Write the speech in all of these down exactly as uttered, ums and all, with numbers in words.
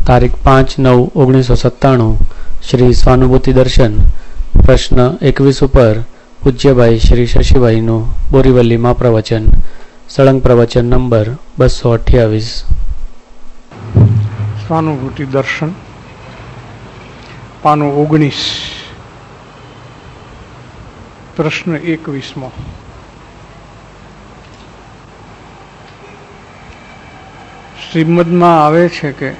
તારીખ પાંચ નવ ઓગણીસો સત્તાણું શ્રી સ્વાનુભૂતિ દર્શન પ્રશ્ન એકવીસ ઉપર પૂજ્યભાઈ શ્રી શશીભાઈનું બોરીવલીમાં પ્રવચન સળંગ પ્રવચન નંબર બસો અઠ્યાવીસ. સ્વાનુભૂતિ દર્શન પાનો ઓગણીસ પ્રશ્ન એકવીસમો. શ્રીમદમાં આવે છે કે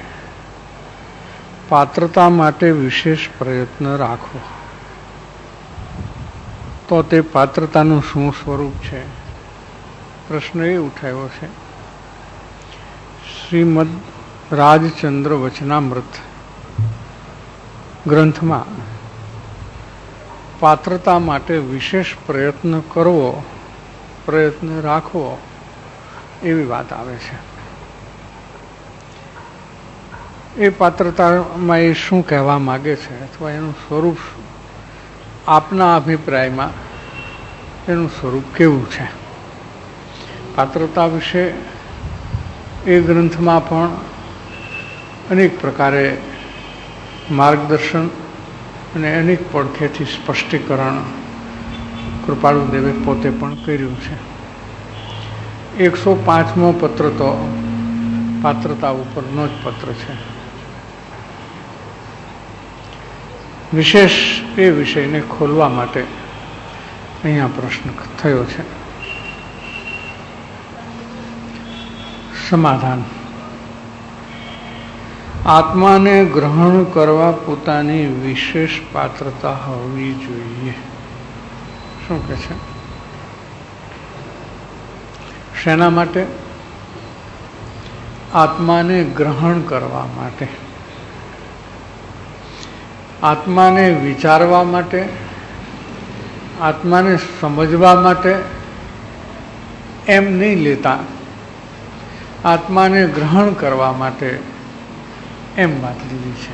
પાત્રતા માટે વિશેષ પ્રયત્ન રાખવો. તો તે પાત્રતાનું શું સ્વરૂપ છે? પ્રશ્ન એ ઉઠાવ્યો છે. શ્રીમદ રાજચંદ્ર વચનામૃત ગ્રંથમાં પાત્રતા માટે વિશેષ પ્રયત્ન કરવો, પ્રયત્ન રાખવો એવી વાત આવે છે. એ પાત્રતામાં એ શું કહેવા માગે છે અથવા એનું સ્વરૂપ આપના અભિપ્રાયમાં એનું સ્વરૂપ કેવું છે? પાત્રતા વિશે એ ગ્રંથમાં પણ અનેક પ્રકારે માર્ગદર્શન અને અનેક પડખેથી સ્પષ્ટીકરણ કૃપાળુદેવે પોતે પણ કર્યું છે. એકસો પાંચમો પત્ર તો પાત્રતા ઉપરનો જ પત્ર છે. વિશેષ એ વિષયને ખોલવા માટે અહીંયા પ્રશ્ન થયો છે. સમાધાન: આત્માને ગ્રહણ કરવા પોતાની વિશેષ પાત્રતા હોવી જોઈએ. શું કે છે? શેના માટે? આત્માને ગ્રહણ કરવા માટે, આત્માને વિચારવા માટે, આત્માને સમજવા માટે એમ નહીં લેતા, આત્માને ગ્રહણ કરવા માટે એમ વાત લીધી છે.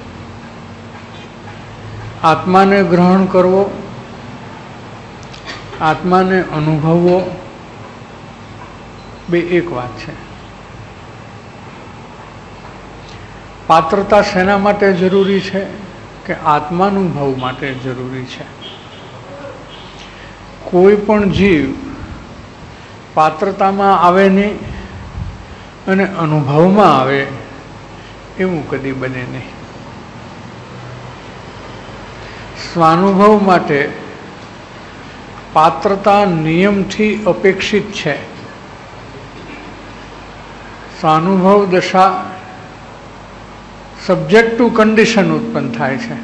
આત્માને ગ્રહણ કરવો, આત્માને અનુભવવો બે એક વાત છે. પાત્રતા શેના માટે જરૂરી છે? કે આત્માનુભવ માટે જરૂરી છે. કોઈ પણ જીવ પાત્રતામાં આવે નહીં અને અનુભવમાં આવે એવું કદી બને નહીં. સ્વાનુભવ માટે પાત્રતા નિયમથી અપેક્ષિત છે. સ્વાનુભવ દશા સબ્જેક્ટ ટુ કન્ડિશન ઉત્પન્ન થાય છે.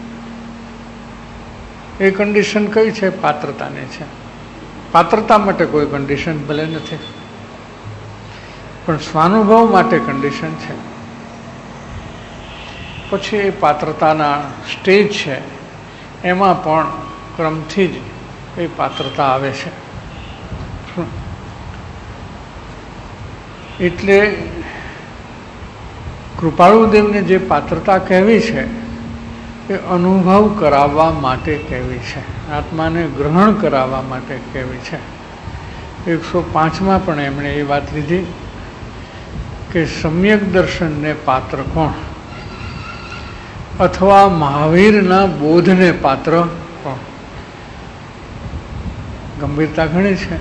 એ કન્ડિશન કઈ છે? પાત્રતાની છે. પાત્રતા માટે કોઈ કન્ડિશન ભલે નથી, પણ સ્વાનુભવ માટે કન્ડિશન છે. પછી એ પાત્રતાના સ્ટેજ છે, એમાં પણ ક્રમથી જ એ પાત્રતા આવે છે. એટલે કૃપાળુદેવને જે પાત્રતા કહેવી છે એ અનુભવ કરાવવા માટે કહેવી છે, આત્માને ગ્રહણ કરાવવા માટે કહેવી છે. એકસો પાંચમાં પણ એમણે એ વાત લીધી કે સમ્યક દર્શનને પાત્ર કોણ, અથવા મહાવીરના બોધને પાત્ર કોણ? ગંભીરતા ઘણી છે.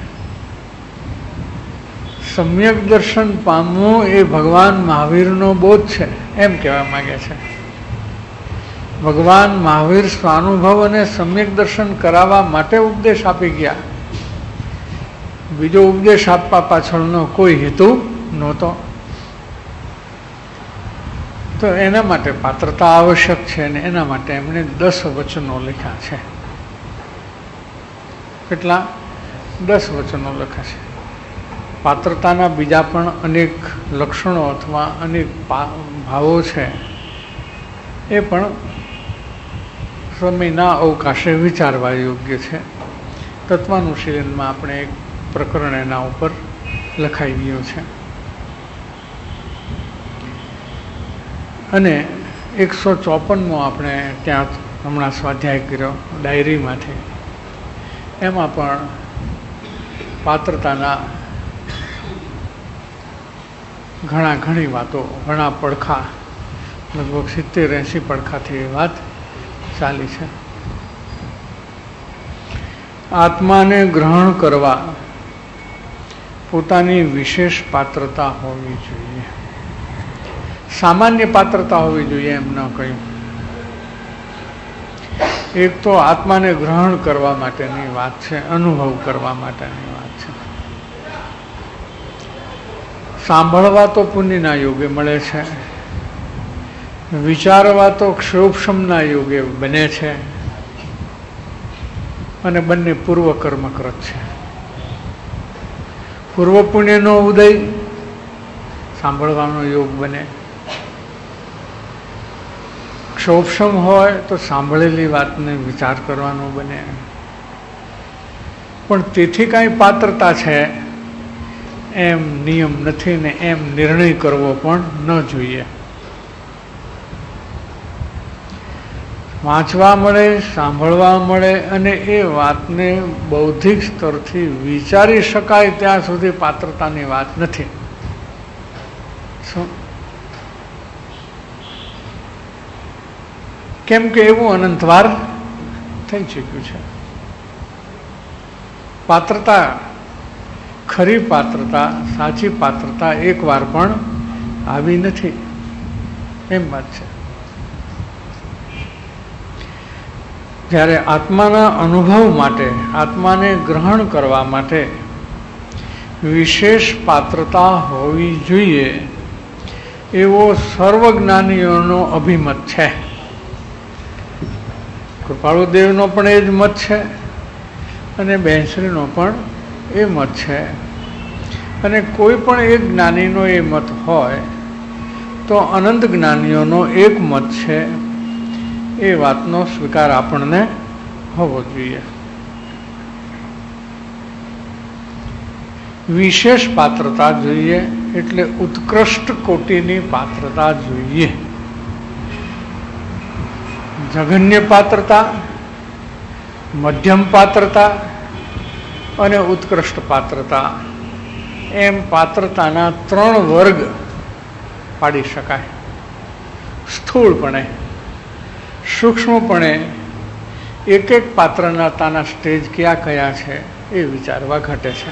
સમ્યક દર્શન પામવું એ ભગવાન મહાવીરનો બોધ છે એમ કહેવા માંગે છે. ભગવાન મહાવીર સ્વાનુભવ અને સમ્યક દર્શન કરાવવા માટે ઉપદેશ આપી ગયા. બીજો ઉપદેશ આપવા પાછળનો કોઈ હેતુ નહોતો. તો એના માટે પાત્રતા આવશ્યક છે અને એના માટે એમણે દસ વચનો લખ્યા છે. કેટલા? દસ વચનો લખ્યા છે. પાત્રતાના બીજા પણ અનેક લક્ષણો અથવા અનેક ભાવો છે, એ પણ સમયના અવકાશે વિચારવા યોગ્ય છે. તત્વાનુશીલનમાં આપણે એક પ્રકરણ એના ઉપર લખાઈ ગયું છે. અને એકસો ચોપનમો આપણે ત્યાં હમણાં સ્વાધ્યાય કર્યો ડાયરીમાંથી, એમાં પણ પાત્રતાના ઘણા ઘણી વાતો, ઘણા પડખા લગભગ સિત્તેર એંસી પડખાથી એ વાત ચાલી છે. આત્માને ગ્રહણ કરવા પોતાની વિશેષ પાત્રતા હોવી જોઈએ. સામાન્ય પાત્રતા હોવી જોઈએ એમ ન કહ્યું. એક તો આત્માને ગ્રહણ કરવા માટેની વાત છે, અનુભવ કરવા માટેની વાત છે. સાંભળવા તો પુણ્યના યોગે મળે છે, વિચારવા તો ક્ષોભશમના યોગે બને છે, અને બંને પૂર્વ કર્મકૃત છે. પૂર્વ પુણ્યનો ઉદય સાંભળવાનો યોગ બને, ક્ષોભશમ હોય તો સાંભળેલી વાતને વિચાર કરવાનો બને. પણ તેથી કાંઈ પાત્રતા છે એમ નિયમ નથી ને એમ નિર્ણય કરવો પણ ન જોઈએ. વાંચવા મળે, સાંભળવા મળે અને એ વાતને બૌદ્ધિક સ્તરથી વિચારી શકાય ત્યાં સુધી પાત્રતાની વાત નથી. શું? કેમ કે એવું અનંતવાર થઈ ચૂક્યું છે. પાત્રતા, ખરી પાત્રતા, સાચી પાત્રતા એક વાર પણ આવી નથી, એમ વાત છે. જ્યારે આત્માના અનુભવ માટે, આત્માને ગ્રહણ કરવા માટે વિશેષ પાત્રતા હોવી જોઈએ એવો સર્વજ્ઞાનીઓનો અભિમત છે. કૃપાળુદેવનો પણ એ જ મત છે અને બહેનશ્રીનો પણ એ મત છે. અને કોઈ પણ એક જ્ઞાનીનો એ મત હોય તો અનંત જ્ઞાનીઓનો એક મત છે, એ વાતનો સ્વીકાર આપણને હોવો જોઈએ. વિશેષ પાત્રતા જોઈએ એટલે ઉત્કૃષ્ટ કોટીની પાત્રતા જોઈએ. જઘન્ય પાત્રતા, મધ્યમ પાત્રતા અને ઉત્કૃષ્ટ પાત્રતા એમ પાત્રતાના ત્રણ વર્ગ પાડી શકાય. સ્થૂળપણે, સૂક્ષ્મપણે એક એક પાત્રના તાના સ્ટેજ કયા કયા છે એ વિચારવા ઘટે છે.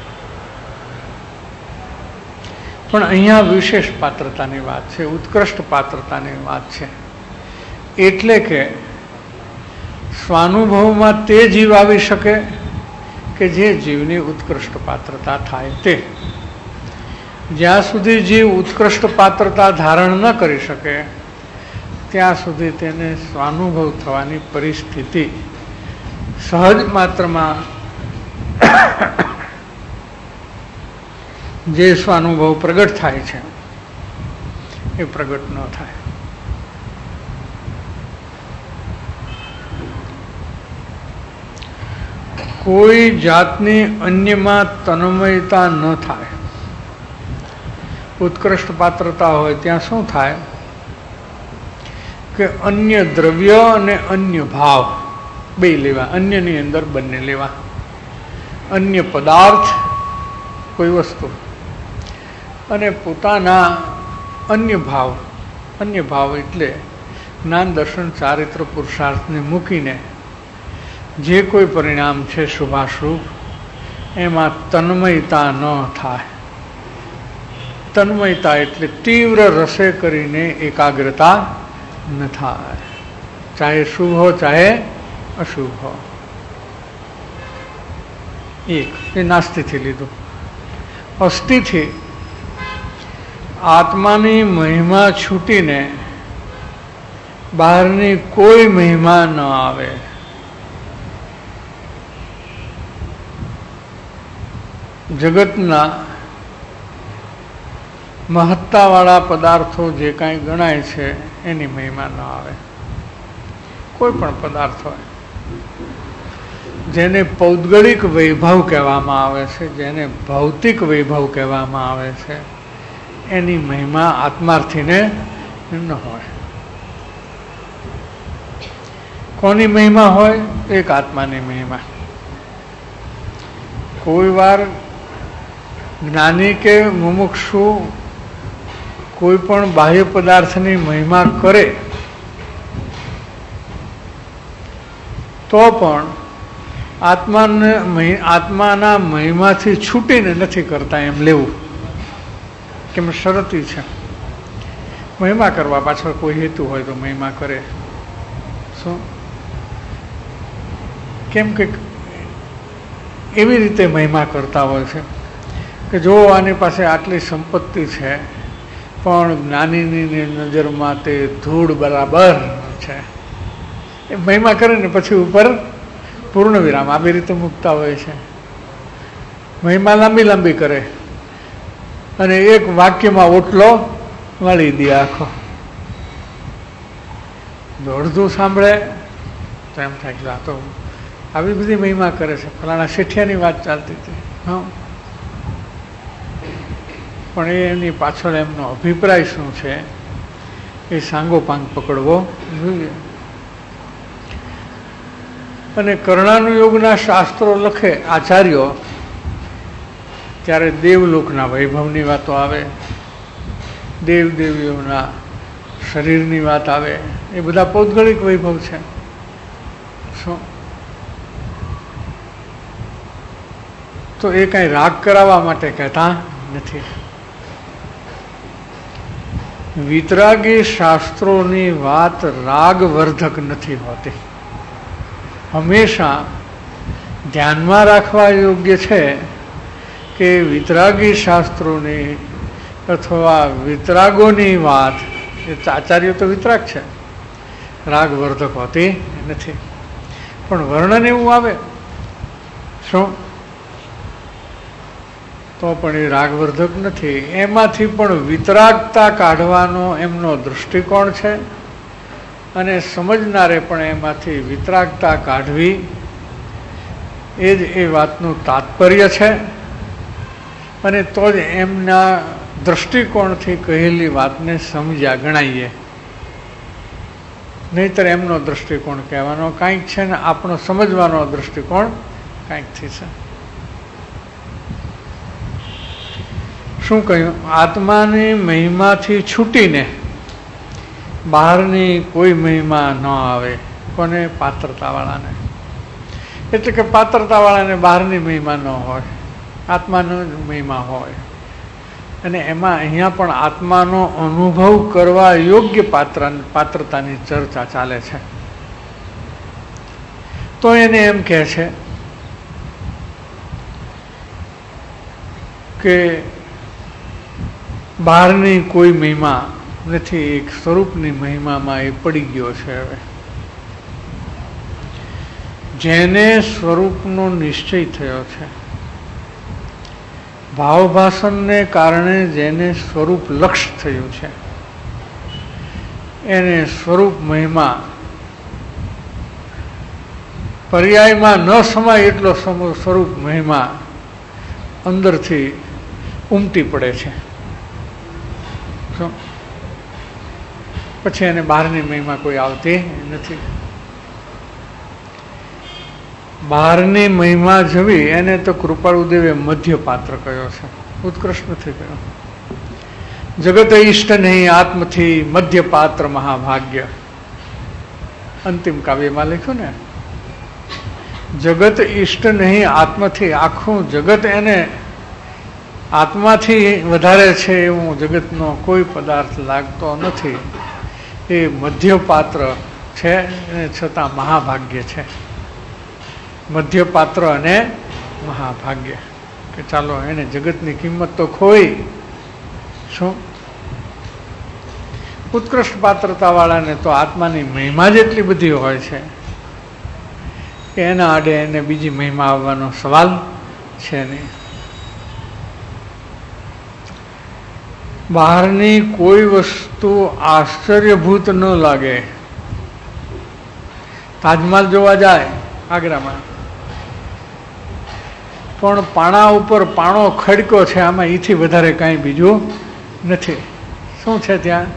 પણ અહીંયા વિશેષ પાત્રતાની વાત છે, ઉત્કૃષ્ટ પાત્રતાની વાત છે. એટલે કે સ્વાનુભવમાં તે જીવ આવી શકે કે જે જીવની ઉત્કૃષ્ટ પાત્રતા થાય તે. જ્યાં સુધી જીવ ઉત્કૃષ્ટ પાત્રતા ધારણ ન કરી શકે ત્યાં સુધી તેને સ્વાનુભવ થવાની પરિસ્થિતિ સહજ માત્રમાં જે સ્વાનુભવ પ્રગટ થાય છે એ પ્રગટ ન થાય. કોઈ જાતની અન્યમાં તન્મયતા ન થાય. ઉત્કૃષ્ટ પાત્રતા હોય ત્યાં શું થાય કે અન્ય દ્રવ્ય અને અન્ય ભાવ બે લેવા, અન્યની અંદર બંને લેવા. અન્ય પદાર્થ, કોઈ વસ્તુ, અને પોતાના અન્ય ભાવ. અન્ય ભાવ એટલે જ્ઞાન, દર્શન, ચારિત્ર, પુરુષાર્થને મૂકીને જે કોઈ પરિણામ છે શુભાશુભ એમાં તન્મયતા ન થાય. તન્મયતા એટલે તીવ્ર રસે કરીને એકાગ્રતા ન થાય, ચાહે શુભ હો ચાહે અશુભ હો. એક એ નાસ્તિથી લીધું. અસ્થિથી આત્માની મહિમા છૂટીને બહારની કોઈ મહિમા ન આવે. જગતના મહત્તાવાળા પદાર્થો જે કાંઈ ગણાય છે એની મહિમા ન આવે. કોઈ પણ પદાર્થ હોય જેને પૌદ્ગલિક વૈભવ કહેવામાં આવે છે, જેને ભૌતિક વૈભવ કહેવામાં આવે છે, એની મહિમા આત્માર્થીને ન હોય. કોની મહિમા હોય? એક આત્માની મહિમા. કોઈ વાર જ્ઞાની કે મુમુક્ષુ કોઈ પણ બાહ્ય પદાર્થની મહિમા કરે તો પણ આત્માને આત્માના મહિમાથી છૂટીને નથી કરતા એમ લેવું, કેમ શરતી છે. મહિમા કરવા પાછળ કોઈ હેતુ હોય તો મહિમા કરે. શું? કેમ કે એવી રીતે મહિમા કરતા હોય છે કે જો આની પાસે આટલી સંપત્તિ છે પણ જ્ઞાનીની નજરમાં તે ધૂળ બરાબર છે, એ મહિમા કરે ને પછી ઉપર પૂર્ણ વિરામ આવી રીતે મૂકતા હોય છે. મહિમા લાંબી લાંબી કરે અને એક વાક્યમાં ઓટલો વાળી દે આખો. અડધું સાંભળે તો એમ થાય કે આ તો આવી બધી મહિમા કરે છે, ફલાણા શેઠિયાની વાત ચાલતી હતી. હા, પણ એ એની પાછળ એમનો અભિપ્રાય શું છે એ સાંગોપાંગ પકડવો જોઈએ. અને કર્ણાનુયોગના શાસ્ત્રો લખે આચાર્યો ત્યારે દેવલોકના વૈભવની વાતો આવે, દેવદેવીઓના શરીરની વાત આવે, એ બધા પૌદ્ગલિક વૈભવ છે. શું? તો એ કાંઈ રાગ કરાવવા માટે કહેતા નથી. વિતરાગી શાસ્ત્રોની વાત રાગવર્ધક નથી હોતી. હંમેશા ધ્યાનમાં રાખવા યોગ્ય છે કે વિતરાગી શાસ્ત્રોની અથવા વિતરાગોની વાત, એ આચાર્યો તો વિતરાગ છે, રાગવર્ધક હોતી નથી. પણ વર્ણન એવું આવે શું તો પણ એ રાગવર્ધક નથી. એમાંથી પણ વિતરાગતા કાઢવાનો એમનો દૃષ્ટિકોણ છે અને સમજનારે પણ એમાંથી વિતરાગતા કાઢવી એ જ એ વાતનું તાત્પર્ય છે. અને તો જ એમના દૃષ્ટિકોણથી કહેલી વાતને સમજ્યા ગણાઈએ. નહીંતર એમનો દૃષ્ટિકોણ કહેવાનો કાંઈક છે ને આપણો સમજવાનો દૃષ્ટિકોણ કાંઈકથી છે. શું કહ્યું? આત્માની મહિમાથી છૂટીને બહારની કોઈ મહિમા ન આવે. કોને? પાત્રતાવાળાને. એટલે કે પાત્રતાવાળાને બહારની મહિમા ન હોય, આત્માનો જ મહિમા હોય. અને એમાં અહીંયા પણ આત્માનો અનુભવ કરવા યોગ્ય પાત્ર પાત્રતાની ચર્ચા ચાલે છે. તો એને એમ કહે છે કે બહારની કોઈ મહિમા નથી, એક સ્વરૂપની મહિમામાં એ પડી ગયો છે. હવે જેને સ્વરૂપનો નિશ્ચય થયો છે, ભાવભાષણને કારણે જેને સ્વરૂપ લક્ષ્ય થયું છે, એને સ્વરૂપ મહિમા પર્યાયમાં ન સમાય એટલો સ્વરૂપ મહિમા અંદરથી ઉમટી પડે છે. પછી એને બહારની મહિમા કોઈ આવતી નથી. બહારની મહિમા જવી એને તો કૃપાળુદેવે મધ્ય પાત્ર કહ્યો છે, ઉત્કૃષ્ટ નથી કહ્યો. જગત ઈષ્ટ નહીં આત્મથી મધ્ય પાત્ર મહાભાગ્ય, અંતિમ કાવ્યમાં લખ્યું ને. જગત ઈષ્ટ નહીં આત્મથી, આખું જગત એને આત્માથી વધારે છે એવું જગતનો કોઈ પદાર્થ લાગતો નથી. એ મધ્ય પાત્ર છે અને છતાં મહાભાગ્ય છે. મધ્ય પાત્ર અને મહાભાગ્ય કે ચાલો એને જગતની કિંમત તો ખોઈ. શું? ઉત્કૃષ્ટ પાત્રતાવાળાને તો આત્માની મહિમા જ એટલી બધી હોય છે કે એના આડે એને બીજી મહિમા આવવાનો સવાલ છે નહીં. બહારની કોઈ વસ્તુ આશ્ચર્યભૂત ન લાગે. તાજમહાલ જોવા જાય આગ્રામાં, પણ પાણા ઉપર પાણો ખડકો છે, આમાં એથી વધારે કાંઈ બીજું નથી. શું છે ત્યાં?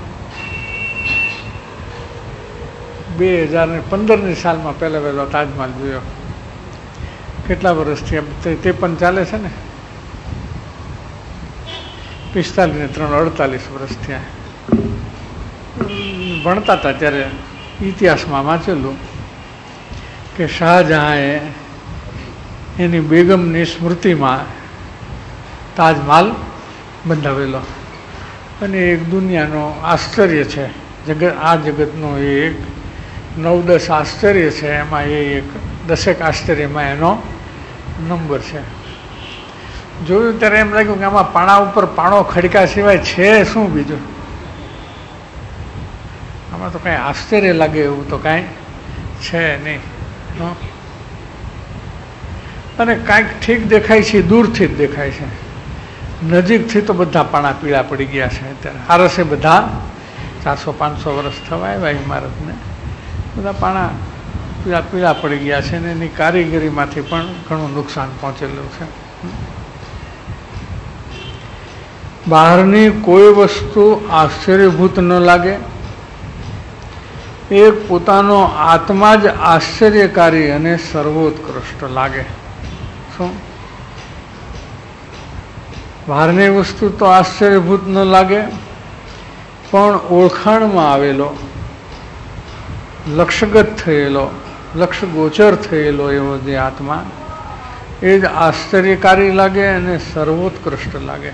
બે હજાર ને પંદરની સાલમાં પહેલો વહેલો તાજમહાલ જોયો. કેટલા વર્ષથી તે પણ ચાલે છે ને. પિસ્તાલીસ ને ત્રણ અડતાલીસ વર્ષ થયા. ભણતા હતા ત્યારે ઇતિહાસમાં વાંચેલું કે શાહજહાંએ એની બેગમની સ્મૃતિમાં તાજમહાલ બંધાવેલો અને એક દુનિયાનો આશ્ચર્ય છે. જગત આ જગતનો એક નવ દસ આશ્ચર્ય છે, એમાં એ એક દસેક આશ્ચર્યમાં એનો નંબર છે. જોયું ત્યારે એમ લાગ્યું કે આમાં પાણા ઉપર પાણો ખડકા સિવાય છે શું બીજું? આમાં તો કાંઈ આશ્ચર્ય લાગે એવું તો કાંઈ છે નહીં. અને કાંઈક ઠીક દેખાય છે, દૂરથી જ દેખાય છે, નજીકથી તો બધા પાણા પીળા પડી ગયા છે. અત્યારે આરસે બધા ચારસો પાંચસો વર્ષ થવા આવ્યા ઇમારતને, બધા પાણા પીળા પીળા પડી ગયા છે, અને એની કારીગરીમાંથી પણ ઘણું નુકસાન પહોંચેલું છે. બહારની કોઈ વસ્તુ આશ્ચર્યભૂત ન લાગે, એક પોતાનો આત્મા જ આશ્ચર્યકારી અને સર્વોત્કૃષ્ટ લાગે. શું? બહારની વસ્તુ તો આશ્ચર્યભૂત ન લાગે, પણ ઓળખાણમાં આવેલો, લક્ષ્યગત થયેલો, લક્ષ્ય ગોચર થયેલો એવો જે આત્મા એ જ આશ્ચર્યકારી લાગે અને સર્વોત્કૃષ્ટ લાગે,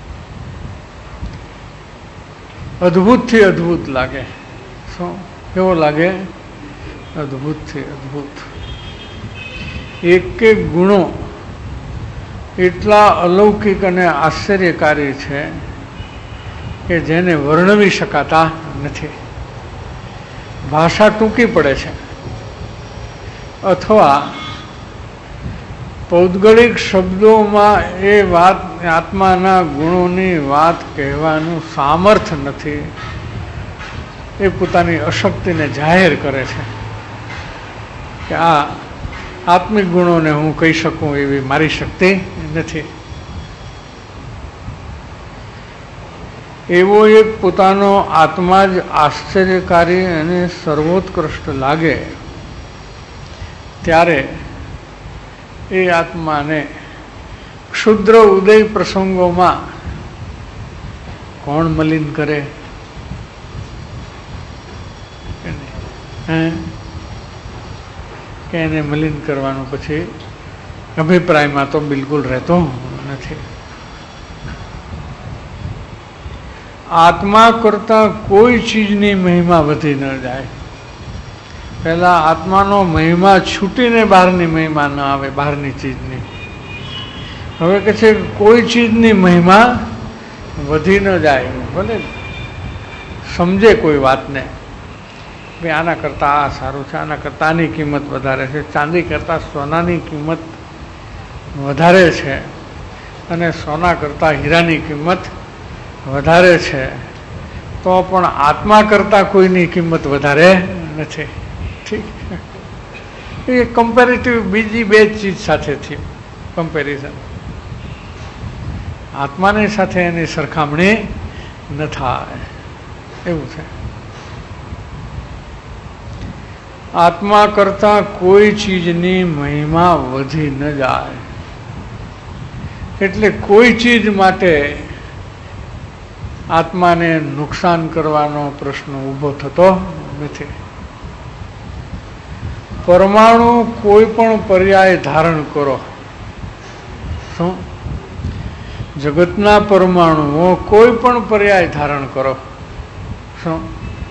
અદ્ભુતથી અદ્ભુત લાગે. શું કેવો લાગે? અદ્ભુતથી અદ્ભુત. એક એક ગુણો એટલા અલૌકિક અને આશ્ચર્યકારી છે કે જેને વર્ણવી શકાતા નથી. ભાષા ટૂંકી પડે છે, અથવા પૌદ્ગલિક શબ્દોમાં એ વાત આત્માના ગુણોની વાત કહેવાનું સામર્થ્ય નથી. એ પોતાની અશક્તિને જાહેર કરે છે કે આ આત્મિક ગુણોને હું કહી શકું એવી મારી શક્તિ નથી. એવો એક પોતાનો આત્મા જ આશ્ચર્યકારી અને સર્વોત્કૃષ્ટ લાગે ત્યારે એ આત્માને ક્ષુદ્ર ઉદય પ્રસંગોમાં કોણ મલિન કરે? કે એને મલિન કરવાનું પછી અભિપ્રાયમાં તો બિલકુલ રહેતો નથી. આત્મા કરતા કોઈ ચીજની મહિમા વધી ન જાય. પહેલા આત્માનો મહિમા છૂટીને બહારની મહિમા ન આવે, બહારની ચીજની. હવે કે છે કોઈ ચીજની મહિમા વધી ન જાય. ભલે સમજે કોઈ વાતને, ભાઈ આના કરતાં આ સારું છે, આના કરતાં આની કિંમત વધારે છે, ચાંદી કરતાં સોનાની કિંમત વધારે છે, અને સોના કરતાં હીરાની કિંમત વધારે છે, તો પણ આત્મા કરતાં કોઈની કિંમત વધારે નથી. ઠીક, એ કમ્પેરેટિવ બીજી બે ચીજ સાથે થયું કમ્પેરિઝન. આત્માની સાથે એની સરખામણી ન થાય એવું છે. આત્મા કરતાં કોઈ ચીજની મહિમા વધી ન જાય, એટલે કોઈ ચીજ માટે આત્માને નુકસાન કરવાનો પ્રશ્ન ઊભો થતો નથી. પરમાણુ કોઈ પણ પર્યાય ધારણ કરો, શું જગતના પરમાણુઓ કોઈ પણ પર્યાય ધારણ કરો, શું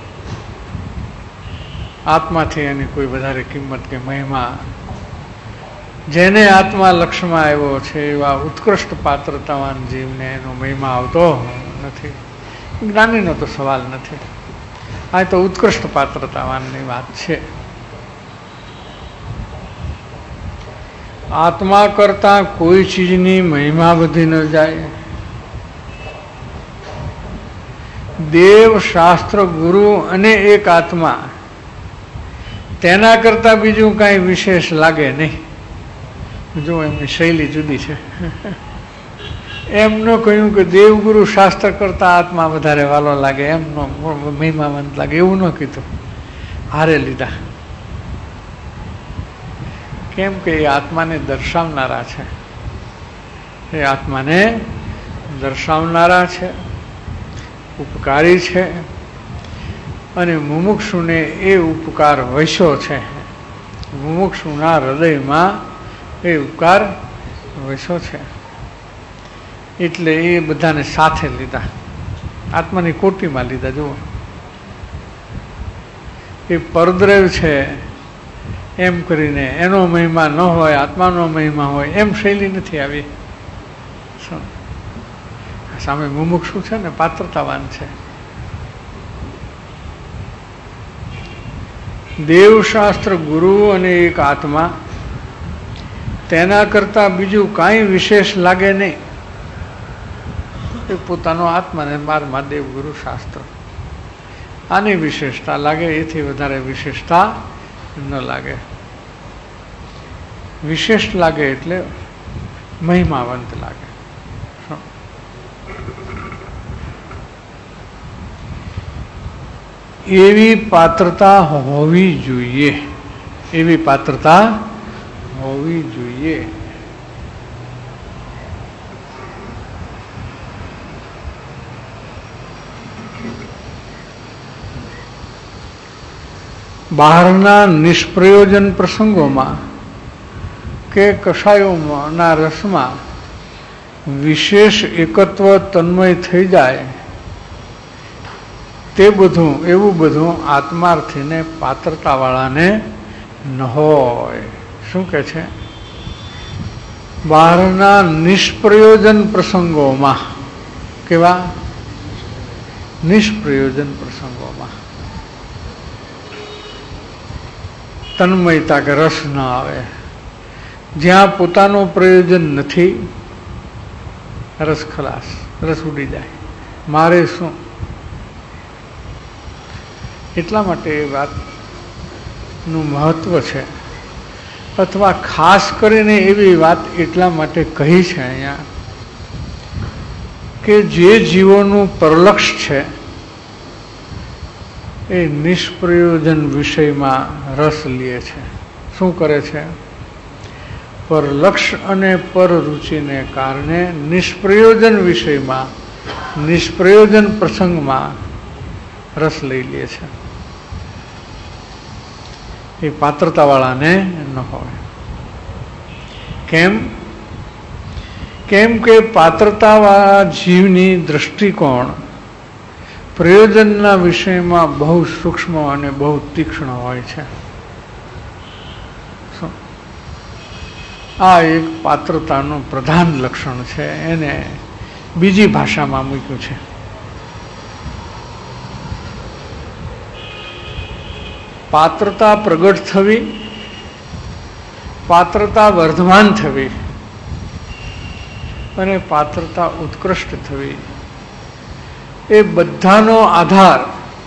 આત્માથી એની કોઈ વધારે કિંમત કે મહિમા, જેને આત્મા લક્ષ્યમાં આવ્યો છે એવા ઉત્કૃષ્ટ પાત્રતાવાન જીવને એનો મહિમા આવતો નથી. જ્ઞાનીનો તો સવાલ નથી, આ તો ઉત્કૃષ્ટ પાત્રતાવાનની વાત છે. આત્મા કરતાં કોઈ ચીજની મહિમા વધી ન જાય. દેવ, શાસ્ત્ર, ગુરુ અને એક આત્મા, તેના કરતાં બીજું કાંઈ વિશેષ લાગે નહીં. જો એમની શૈલી જુદી છે. એમ ન કહ્યું કે દેવગુરુ શાસ્ત્ર કરતાં આત્મા વધારે વાલો લાગે, એમનો મહિમાવંત લાગે, એવું ન કીધું, હારે લીધા. કેમ કે એ આત્માને દર્શાવનારા છે, એ આત્માને દર્શાવનારા છે, ઉપકારી છે, અને મુમુક્ષુને એ ઉપકાર વસ્યો છે. મુમુક્ષુના હૃદયમાં એ ઉપકાર વસ્યો છે, એટલે એ બધાને સાથે લીધા, આત્માની કોટીમાં લીધા. જુઓ, એ પરદ્રવ છે એમ કરીને એનો મહિમા ન હોય, આત્માનો મહિમા હોય એમ શૈલી નથી આવી. સામે મુમુક્ષુ છે ને, પાત્રતાવાન છે. દેવશાસ્ત્ર, ગુરુ અને એક આત્મા, તેના કરતાં બીજું કાંઈ વિશેષ લાગે નહીં. એ પોતાનો આત્માને મારમાં દેવ ગુરુ શાસ્ત્ર, આની વિશેષતા લાગે, એથી વધારે વિશેષતા ન લાગે. વિશેષ લાગે એટલે મહિમાવંત લાગે. એવી પાત્રતા હોવી જોઈએ, એવી પાત્રતા હોવી જોઈએ. બહારના નિષ્પ્રયોજન પ્રસંગોમાં કે કષાયોના રસમાં વિશેષ એકત્વ તન્મય થઈ જાય, તે બધું એવું બધું આત્માર્થીને પાત્રતાવાળાને ન હોય. શું કહે છે? બહારના નિષ્પ્રયોજન પ્રસંગોમાં, કેવા નિષ્પ્રયોજન પ્રસંગોમાં તન્મયતા કે રસ ન આવે, જ્યાં પોતાનું પ્રયોજન નથી, રસ ખલાસ, રસ ઉડી જાય. મારે શું? એટલા માટે એ વાતનું મહત્વ છે, અથવા ખાસ કરીને એવી વાત એટલા માટે કહી છે અહીંયા કે જે જીવોનું પરલક્ષ છે એ નિષ્પ્રયોજન વિષયમાં રસ લે છે. શું કરે છે? પરલક્ષ અને પરરુચિને કારણે નિષ્પ્રયોજન વિષયમાં, નિષ્પ્રયોજન પ્રસંગમાં રસ લઈ લે છે. એ પાત્રતાવાળાને ન હોય. કેમ? કેમ કે પાત્રતાવાળા જીવની દૃષ્ટિકોણ પ્રયોજનના વિષયમાં બહુ સૂક્ષ્મ અને બહુ તીક્ષ્ણ હોય છે. આ એક પાત્રતાનું પ્રધાન લક્ષણ છે. એને બીજી ભાષામાં મૂક્યું છે. પાત્રતા પ્રગટ થવી, પાત્રતા વર્ધમાન થવી અને પાત્રતા ઉત્કૃષ્ટ થવી, એ બધાનો આધાર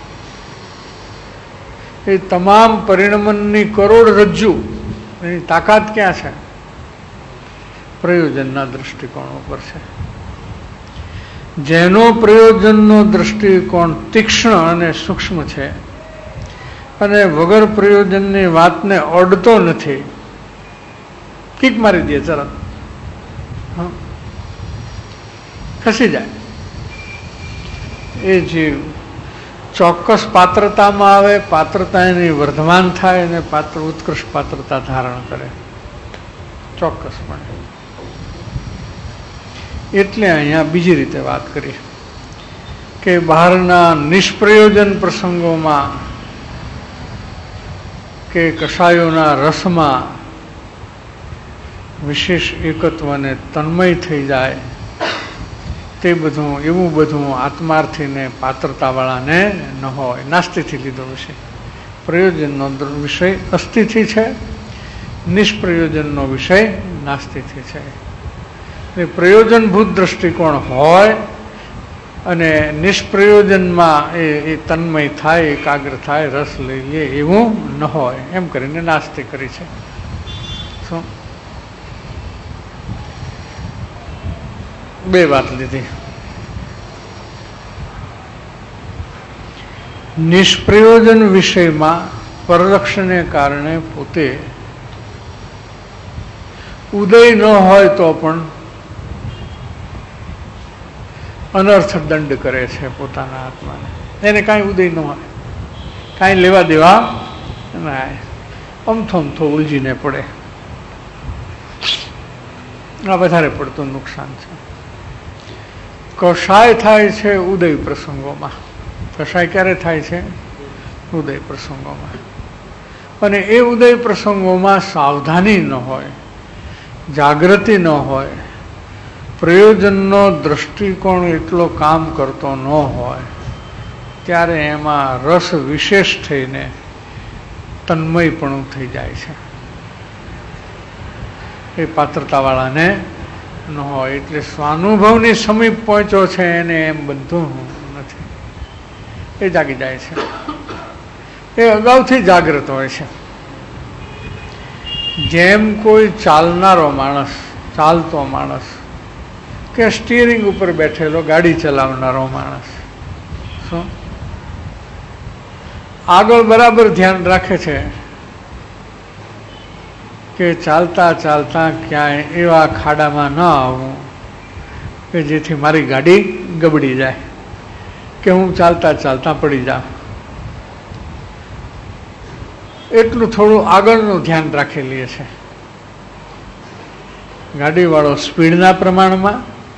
એ તમામ પરિણમનની કરોડરજ્જુ, એની તાકાત ક્યાં છે? પ્રયોજનના દૃષ્ટિકોણ ઉપર છે. જેનો પ્રયોજનનો દૃષ્ટિકોણ તીક્ષ્ણ અને સૂક્ષ્મ છે અને વગર પ્રયોજનની વાતને અડતો નથી, કિક મારી દે તરત, ખસી જાય. એ જીવ ચોક્કસ પાત્રતામાં આવે, પાત્રતા એની વર્ધમાન થાય અને પાત્ર ઉત્કૃષ્ટ પાત્રતા ધારણ કરે ચોક્કસપણે. એટલે અહીંયા બીજી રીતે વાત કરી કે બહારના નિષ્પ્રયોજન પ્રસંગોમાં કે કષાયોના રસમાં વિશેષ એકત્વને તન્મય થઈ જાય, તે બધું એવું બધું આત્માર્થીને પાત્રતાવાળાને ન હોય. નાસ્તિથી લીધો વિષય. પ્રયોજનનો વિષય અસ્થિથી છે, નિષ્પ્રયોજનનો વિષય નાસ્તિથી છે. એ પ્રયોજનભૂત દૃષ્ટિકોણ હોય અને નિષ્પ્રયોજનમાં એ એ તન્મય થાય, એકાગ્ર થાય, રસ લઈ લે, એવું ન હોય. એમ કરીને નાસ્તિ કરી છે. શું બે વાત લીધી. નિષ્પ્રયોજન વિષયમાં પરલક્ષને કારણે પોતે ઉદય ન હોય તો પણ અનર્થ દંડ કરે છે પોતાના આત્માને. એને કાંઈ ઉદય ન હોય, કાંઈ લેવા દેવા ના, અમથો અમથો ઉલજીને પડે. આ વધારે પડતું નુકસાન છે. કષાય થાય છે ઉદય પ્રસંગોમાં. કષાય ક્યારે થાય છે? ઉદય પ્રસંગોમાં. અને એ ઉદય પ્રસંગોમાં સાવધાની ન હોય, જાગૃતિ ન હોય, પ્રયોજનનો દ્રષ્ટિકોણ એટલો કામ કરતો ન હોય, ત્યારે એમાં રસ વિશેષ થઈને તન્મયપણું થઈ જાય છે. એ પાત્રતાવાળાને ન હોય. એટલે સ્વાનુભવની સમીપ પહોંચ્યો છે એને એમ બનતું નથી, એ જાગી જાય છે. એ અગાઉથી જાગૃત હોય છે. જેમ કોઈ ચાલનારો માણસ, ચાલતો માણસ કે સ્ટીયરિંગ ઉપર બેઠેલો ગાડી ચલાવનારો માણસ શું આગળ બરાબર ધ્યાન રાખે છે કે ચાલતા ચાલતા ક્યાંય એવા ખાડામાં ન આવું કે જેથી મારી ગાડી ગબડી જાય, કે હું ચાલતા ચાલતા પડી જાઉં. એટલું થોડું આગળનું ધ્યાન રાખેલી છે. ગાડીવાળો સ્પીડના પ્રમાણમાં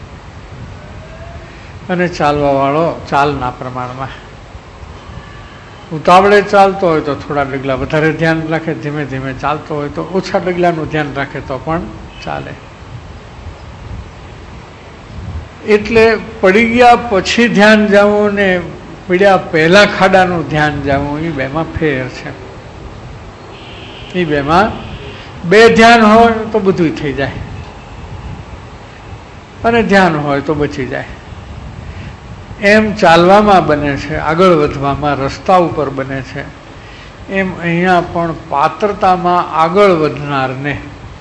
અને ચાલવાવાળો ચાલના પ્રમાણમાં. ઉતાવળે ચાલતો હોય તો થોડા ડગલા વધારે ધ્યાન રાખે, ધીમે ધીમે ચાલતો હોય તો ઓછા ડગલાનું ધ્યાન રાખે તો પણ ચાલે. એટલે પડી ગયા પછી ધ્યાન જવું ને પડ્યા પહેલા ખાડાનું ધ્યાન જવું, એ બેમાં ફેર છે. એ બેમાં બે ધ્યાન હોય તો બધું થઈ જાય, અને ધ્યાન હોય તો બચી જાય. એમ ચાલવામાં બને છે, આગળ વધવામાં રસ્તા ઉપર બને છે, એમ અહીંયા પણ પાત્રતામાં આગળ વધનારને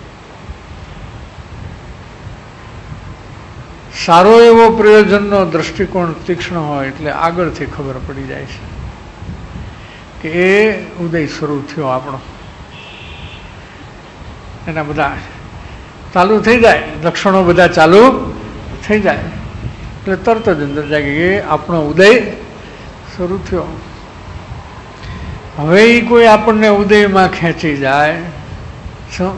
સારો એવો પ્રયોજનનો દ્રષ્ટિકોણ તીક્ષ્ણ હોય એટલે આગળથી ખબર પડી જાય છે કે એ ઉદય શરૂ થયો આપણો. એના બધા ચાલુ થઈ જાય, લક્ષણો બધા ચાલુ થઈ જાય એટલે તરત જ અંદર જાગી કે આપણો ઉદય શરૂ થયો. હવે એ કોઈ આપણને ઉદયમાં ખેંચી જાય શું,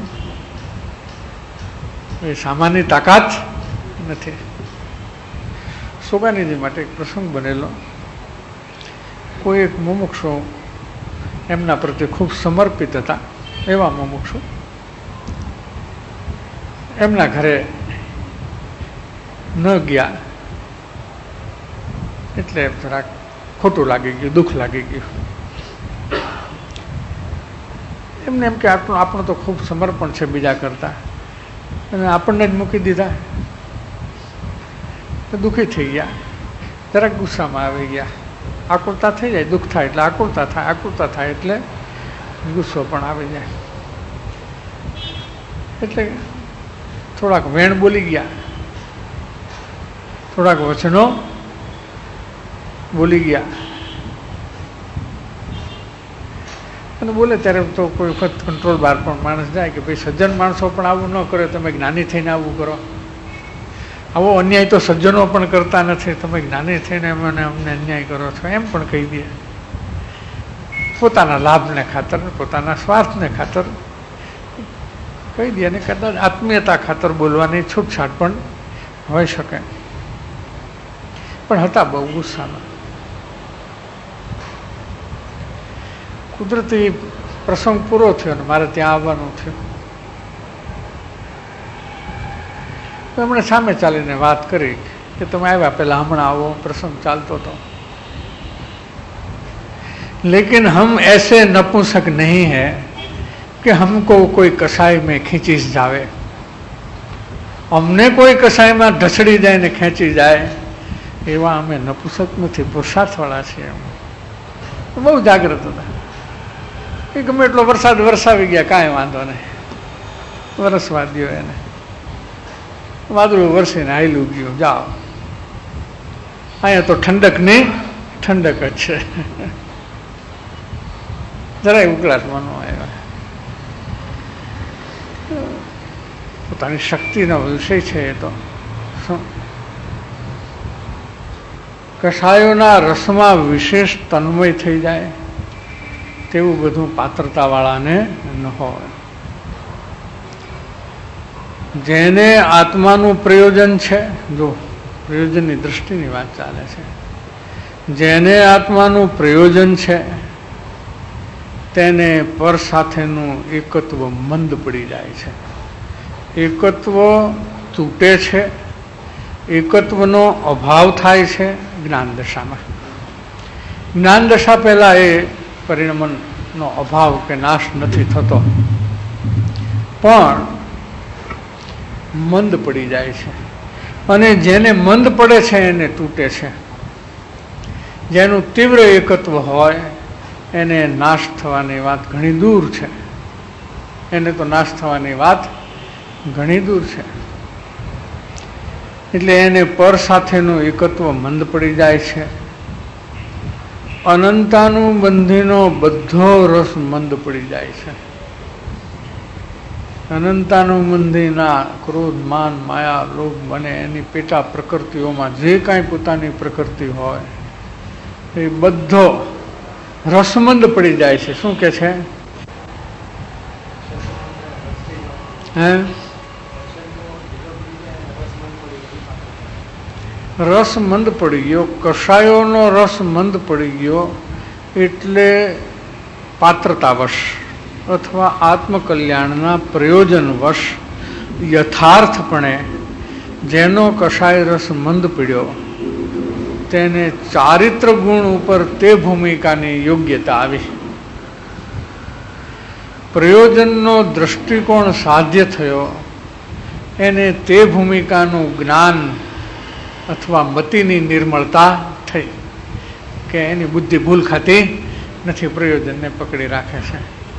એ સામાન્ય તાકાત નથી. સોગાનીજી માટે એક પ્રસંગ બનેલો. કોઈ એક મુમુક્ષુ એમના પ્રત્યે ખૂબ સમર્પિત હતા. એવા મુમુક્ષુ એમના ઘરે ન ગયા એટલે જરાક ખોટું લાગી ગયું, દુઃખ લાગી ગયું. એમને એમ કે આપણું આપણું તો ખૂબ સમર્પણ છે બીજા કરતાં, અને આપણને જ મૂકી દીધા. તો દુઃખી થઈ ગયા, જરાક ગુસ્સામાં આવી ગયા. આકુરતા થઈ જાય, દુઃખ થાય એટલે આકુરતા થાય, આકુરતા થાય એટલે ગુસ્સો પણ આવી જાય. એટલે થોડાક વેણ બોલી ગયા, થોડાક વચનો બોલી ગયા. અને બોલે ત્યારે તો કોઈ વખત કંટ્રોલ બહાર પણ માણસ જાય કે ભાઈ સજ્જન માણસો પણ આવું ન કરે, તમે જ્ઞાની થઈને આવું કરો. આવો અન્યાય તો સજ્જનો પણ કરતા નથી, તમે જ્ઞાની થઈને મને અમને અન્યાય કરો છો, એમ પણ કહી દે. પોતાના લાભને ખાતર, પોતાના સ્વાર્થને ખાતર કહી દે. અને કદાચ આત્મીયતા ખાતર બોલવાની છૂટછાટ પણ હોઈ શકે. પણ હતા બહુ ગુસ્સામાં. કુદરતી પ્રસંગ પૂરો થયો ને મારે ત્યાં આવવાનું થયું. તો એમણે સામે ચાલીને વાત કરી કે તમે આવ્યા પહેલાં હમણાં આવો, પ્રસંગ ચાલતો હતો. लेकिन हम ऐसे नपुंसक नहीं है कि हमको कोई कसाई में खींचीस जावे. અમને કોઈ કસાઈમાં ઢસડી જાય ને ખેંચી જાય એવા અમે નપુંસક નથી, પુરુષાર્થવાળા છીએ. બહુ જાગ્રત હતા. એ ગમે એટલો વરસાદ વરસાવી ગયા, કાંઈ વાંધો નહીં, વરસવા દો એને. વાદળું વરસીને હાયલું ગયું, જાઓ. અહીંયા તો ઠંડકની ઠંડક જ છે, જરાય ઉકળાટમાં ન આવ્યા. પોતાની શક્તિનો વિષય છે એ તો શું. કષાયોના રસમાં વિશેષ તન્મય થઈ જાય તેવું બધું પાત્રતાવાળાને ન હોય. જેને આત્માનું પ્રયોજન છે, જો પ્રયોજનની દૃષ્ટિની વાત ચાલે છે, જેને આત્માનું પ્રયોજન છે તેને પર સાથેનું એકત્વ મંદ પડી જાય છે. એકત્વ તૂટે છે, એકત્વનો અભાવ થાય છે જ્ઞાન દશામાં. જ્ઞાન દશા પહેલાં એ પરિણમનનો અભાવ કે નાશ નથી થતો, પણ મંદ પડી જાય છે. અને જેને મંદ પડે છે એને તૂટે છે. જેનું તીવ્ર એકત્વ હોય એને નાશ થવાની વાત ઘણી દૂર છે. એને તો નાશ થવાની વાત ઘણી દૂર છે. એટલે એને પર સાથેનું એકત્વ મંદ પડી જાય છે. અનંતાનુબંધીનો બધો રસ મંદ પડી જાય છે. અનંતાનુબંધીના ક્રોધ, માન, માયા, લોભ બને એની પેટા પ્રકૃતિઓમાં જે કાંઈ પોતાની પ્રકૃતિ હોય એ બધો રસમંદ પડી જાય છે. શું કે છે? હે રસ મંદ પડી ગયો, કષાયોનો રસ મંદ પડી ગયો એટલે પાત્રતાવશ અથવા આત્મકલ્યાણના પ્રયોજનવશ યથાર્થપણે જેનો કષાય રસ મંદ પડ્યો તેને ચારિત્ર ગુણ ઉપર તે ભૂમિકાની યોગ્યતા આવી. પ્રયોજનનો દૃષ્ટિકોણ સાધ્ય થયો, એને તે ભૂમિકાનું જ્ઞાન અથવા મતિની નિર્મળતા થઈ કે એની બુદ્ધિ ભૂલ ખાતી નથી, પ્રયોજનને પકડી રાખે છે.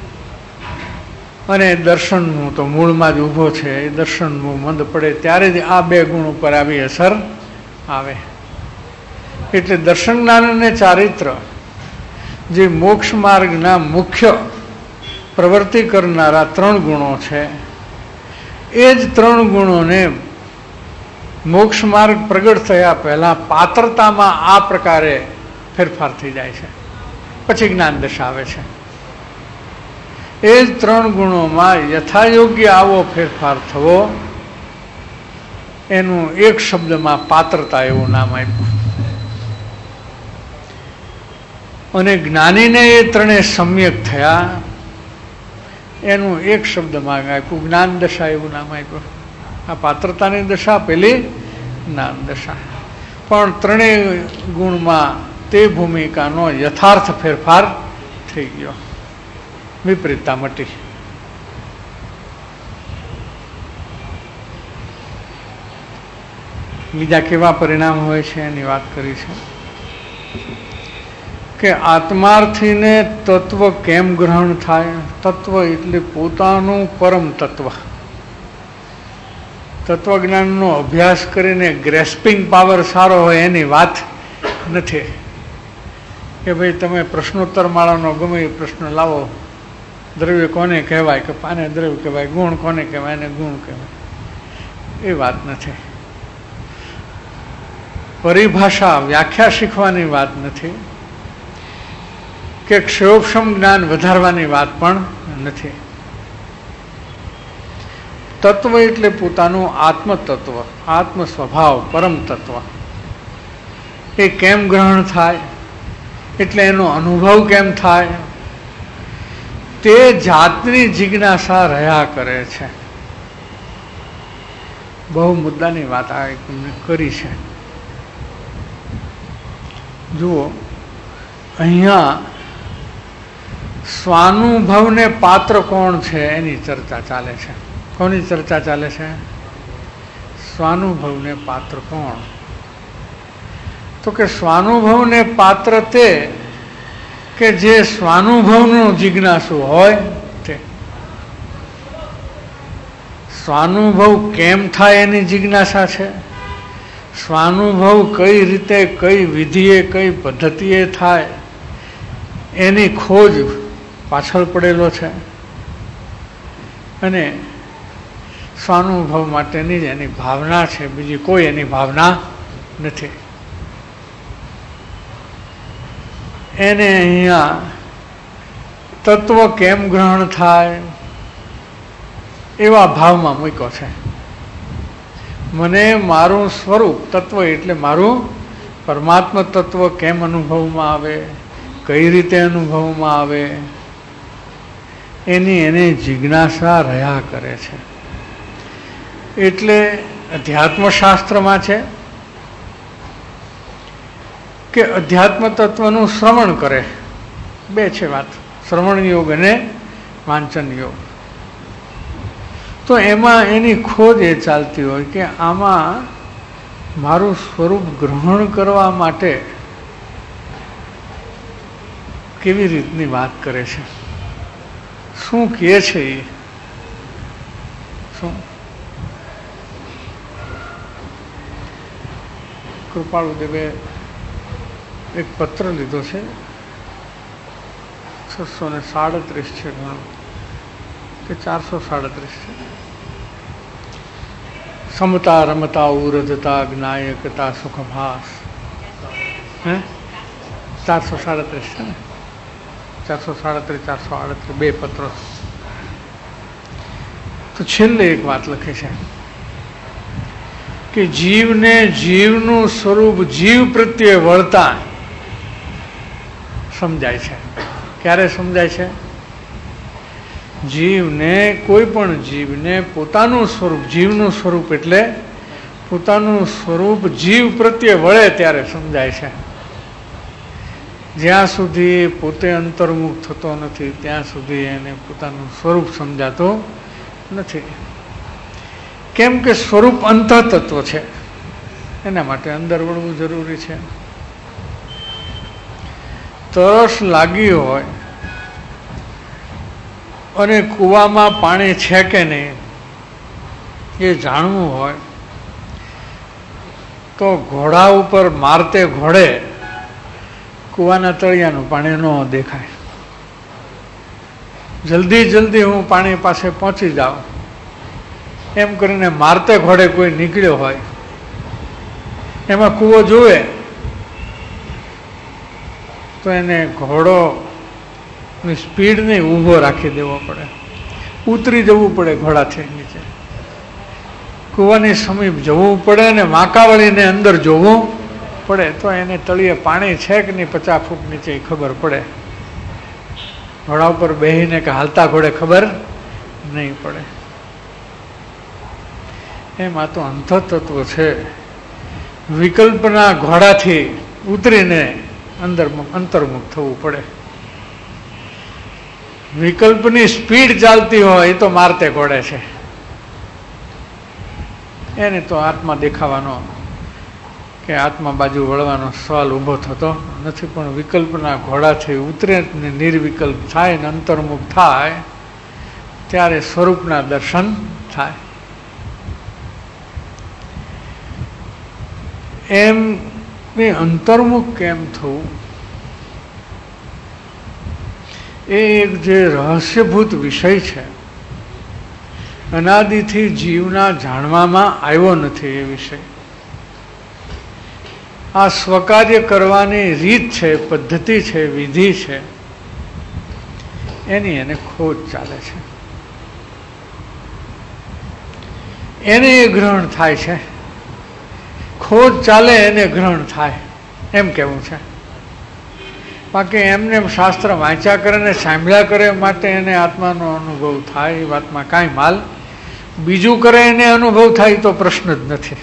અને દર્શનનું તો મૂળમાં જ ઊભો છે. એ દર્શનનું મંદ પડે ત્યારે જ આ બે ગુણ ઉપર આવી અસર આવે. એટલે દર્શન જ્ઞાન અને ચારિત્ર જે મોક્ષ માર્ગના મુખ્ય પ્રવૃત્તિ કરનારા ત્રણ ગુણો છે, એ જ ત્રણ ગુણોને મોક્ષ માર્ગ પ્રગટ થયા પહેલાં પાત્રતામાં આ પ્રકારે ફેરફાર થઈ જાય છે, પછી જ્ઞાન દશા આવે છે. એ જ ત્રણ ગુણોમાં યથાયોગ્ય આવો ફેરફાર થવો, એનું એક શબ્દમાં પાત્રતા એવું નામ આપ્યું. અને જ્ઞાનીને એ ત્રણે સમ્યક થયા, એનું એક શબ્દમાં આપ્યું જ્ઞાન દશા એવું નામ આપ્યું. આ પાત્રતાની દશા પેલી જ્ઞાન દશા. પણ ત્રણેય ગુણમાં તે ભૂમિકાનો યથાર્થ ફેરફાર થઈ ગયો, વિપરીતતા મટી. બીજા કેવા પરિણામ હોય છે એની વાત કરી છે કે આત્માર્થીને તત્વ કેમ ગ્રહણ થાય. તત્વ એટલે પોતાનું પરમ તત્વ. તત્વજ્ઞાનનો અભ્યાસ કરીને ગ્રેસ્પિંગ પાવર સારો હોય એની વાત નથી કે ભાઈ તમે પ્રશ્નોત્તર માળાનો ગમે એ પ્રશ્ન લાવો, દ્રવ્ય કોને કહેવાય કે આને દ્રવ્ય કહેવાય, ગુણ કોને કહેવાય એને ગુણ કહેવાય, એ વાત નથી. પરિભાષા વ્યાખ્યા શીખવાની વાત નથી કે ક્ષયોક્ષમ જ્ઞાન વધારવાની વાત પણ નથી. તત્વ એટલે પોતાનું આત્મતત્વ, આત્મ સ્વભાવ, પરમ તત્વ. એ કેમ ગ્રહણ થાય એટલે એનો અનુભવ કેમ થાય તે જાતની જિજ્ઞાસા રહ્યા કરે છે. બહુ મુદ્દાની વાત આ તમને કરી છે. જુઓ, અહીંયા સ્વાનુભવને પાત્ર કોણ છે એની ચર્ચા ચાલે છે. કોની ચર્ચા ચાલે છે? સ્વાનુભવને પાત્ર કોણ? તો કે સ્વાનુભવને પાત્ર તે કે જે સ્વાનુભવનું જિજ્ઞાસુ હોય તે. સ્વાનુભવ કેમ થાય એની જિજ્ઞાસા છે. સ્વાનુભવ કઈ રીતે, કઈ વિધિએ, કઈ પદ્ધતિએ થાય એની ખોજ પાછળ પડેલો છે. અને સ્વાનુભવ માટેની જ એની ભાવના છે, બીજી કોઈ એની ભાવના નથી. એને અહીંયા તત્વ કેમ ગ્રહણ થાય એવા ભાવમાં મૂક્યો છે. મને મારું સ્વરૂપ તત્વ એટલે મારું પરમાત્મ તત્વ કેમ અનુભવમાં આવે, કઈ રીતે અનુભવમાં આવે, એની એને જિજ્ઞાસા રહ્યા કરે છે. એટલે અધ્યાત્મશાસ્ત્રમાં છે કે અધ્યાત્મ તત્વનું શ્રવણ કરે. બે છે વાત, શ્રવણ યોગ અને વાંચન યોગ. તો એમાં એની ખોજ એ ચાલતી હોય કે આમાં મારું સ્વરૂપ ગ્રહણ કરવા માટે કેવી રીતની વાત કરે છે, શું કહે છે એ શું. કૃપાળુદેવે એક પત્ર લીધો છે, છસો ને સાડત્રીસ છે ઘણો કે ચારસો સાડત્રીસ છે. સમતા રમતા ઉરજતા જ્ઞાયકતા સુખભાસ. હે ચારસો સાડત્રીસ છે ને, ચારસો સાડત્રીસ ચારસો આડત્રીસ બે પત્રો. તો છેલ્લે એક વાત લખે છે કે જીવને જીવનું સ્વરૂપ જીવ પ્રત્યે વળતા સમજાય છે. ક્યારે સમજાય છે? જીવને, કોઈ પણ જીવને પોતાનું સ્વરૂપ, જીવનું સ્વરૂપ એટલે પોતાનું સ્વરૂપ જીવ પ્રત્યે વળે ત્યારે સમજાય છે. જ્યાં સુધી પોતે અંતર્મુખ થતો નથી ત્યાં સુધી એને પોતાનું સ્વરૂપ સમજાતું નથી. કેમ કે સ્વરૂપ અંતઃતત્વ છે, એના માટે અંદર વળવું જરૂરી છે. તરસ લાગી હોય અને કૂવામાં પાણી છે કે નહીં એ જાણવું હોય તો ઘોડા ઉપર મારતે ઘોડે કૂવાના તળિયાનું પાણી ન દેખાય. જલ્દી જલ્દી હું પાણી પાસે પહોંચી જાઉં એમ કરીને મારતે ઘોડે કોઈ નીકળ્યો હોય, એમાં કૂવો જુએ તો એને ઘોડો સ્પીડને ઊભો રાખી દેવો પડે, ઉતરી જવું પડે ઘોડાથી નીચે, કૂવાની સમીપ જવું પડે ને વાંકા વળીને અંદર જોવું પડે તો એને તળિયે પાણી છે કે નહીં પચાસ ફૂટ નીચે ખબર પડે. ઘોડા ઉપર બેહીને કે હાલતા ઘોડે ખબર નહીં પડે. એમ આ તો અંતઃતત્વ છે. વિકલ્પના ઘોડાથી ઉતરીને અંદર અંતર્મુખ થવું પડે. વિકલ્પની સ્પીડ ચાલતી હોય એ તો મારતે ઘોડે છે, એને તો આત્મા દેખાવાનો કે આત્મા બાજુ વળવાનો સવાલ ઊભો થતો નથી. પણ વિકલ્પના ઘોડાથી ઉતરે ને નિર્વિકલ્પ થાય ને અંતર્મુખ થાય ત્યારે સ્વરૂપના દર્શન થાય. એમ એ અંતર્મુખ કેમ થવું એ એક જે રહસ્યભૂત વિષય છે, અનાદિથી જીવના જાણવામાં આવ્યો નથી. એ વિષય આ સ્વકાર્ય કરવાની રીત છે, પદ્ધતિ છે, વિધિ છે, એની એને ખોજ ચાલે છે. એને એ ગ્રહણ થાય છે. ખોજ ચાલે એને ગ્રહણ થાય એમ કેવું છે. બાકી એમને શાસ્ત્ર વાંચ્યા કરે ને સાંભળ્યા કરે માટે એને આત્માનો અનુભવ થાય એ વાતમાં કાંઈ માલ. બીજું કરે એને અનુભવ થાય તો પ્રશ્ન જ નથી.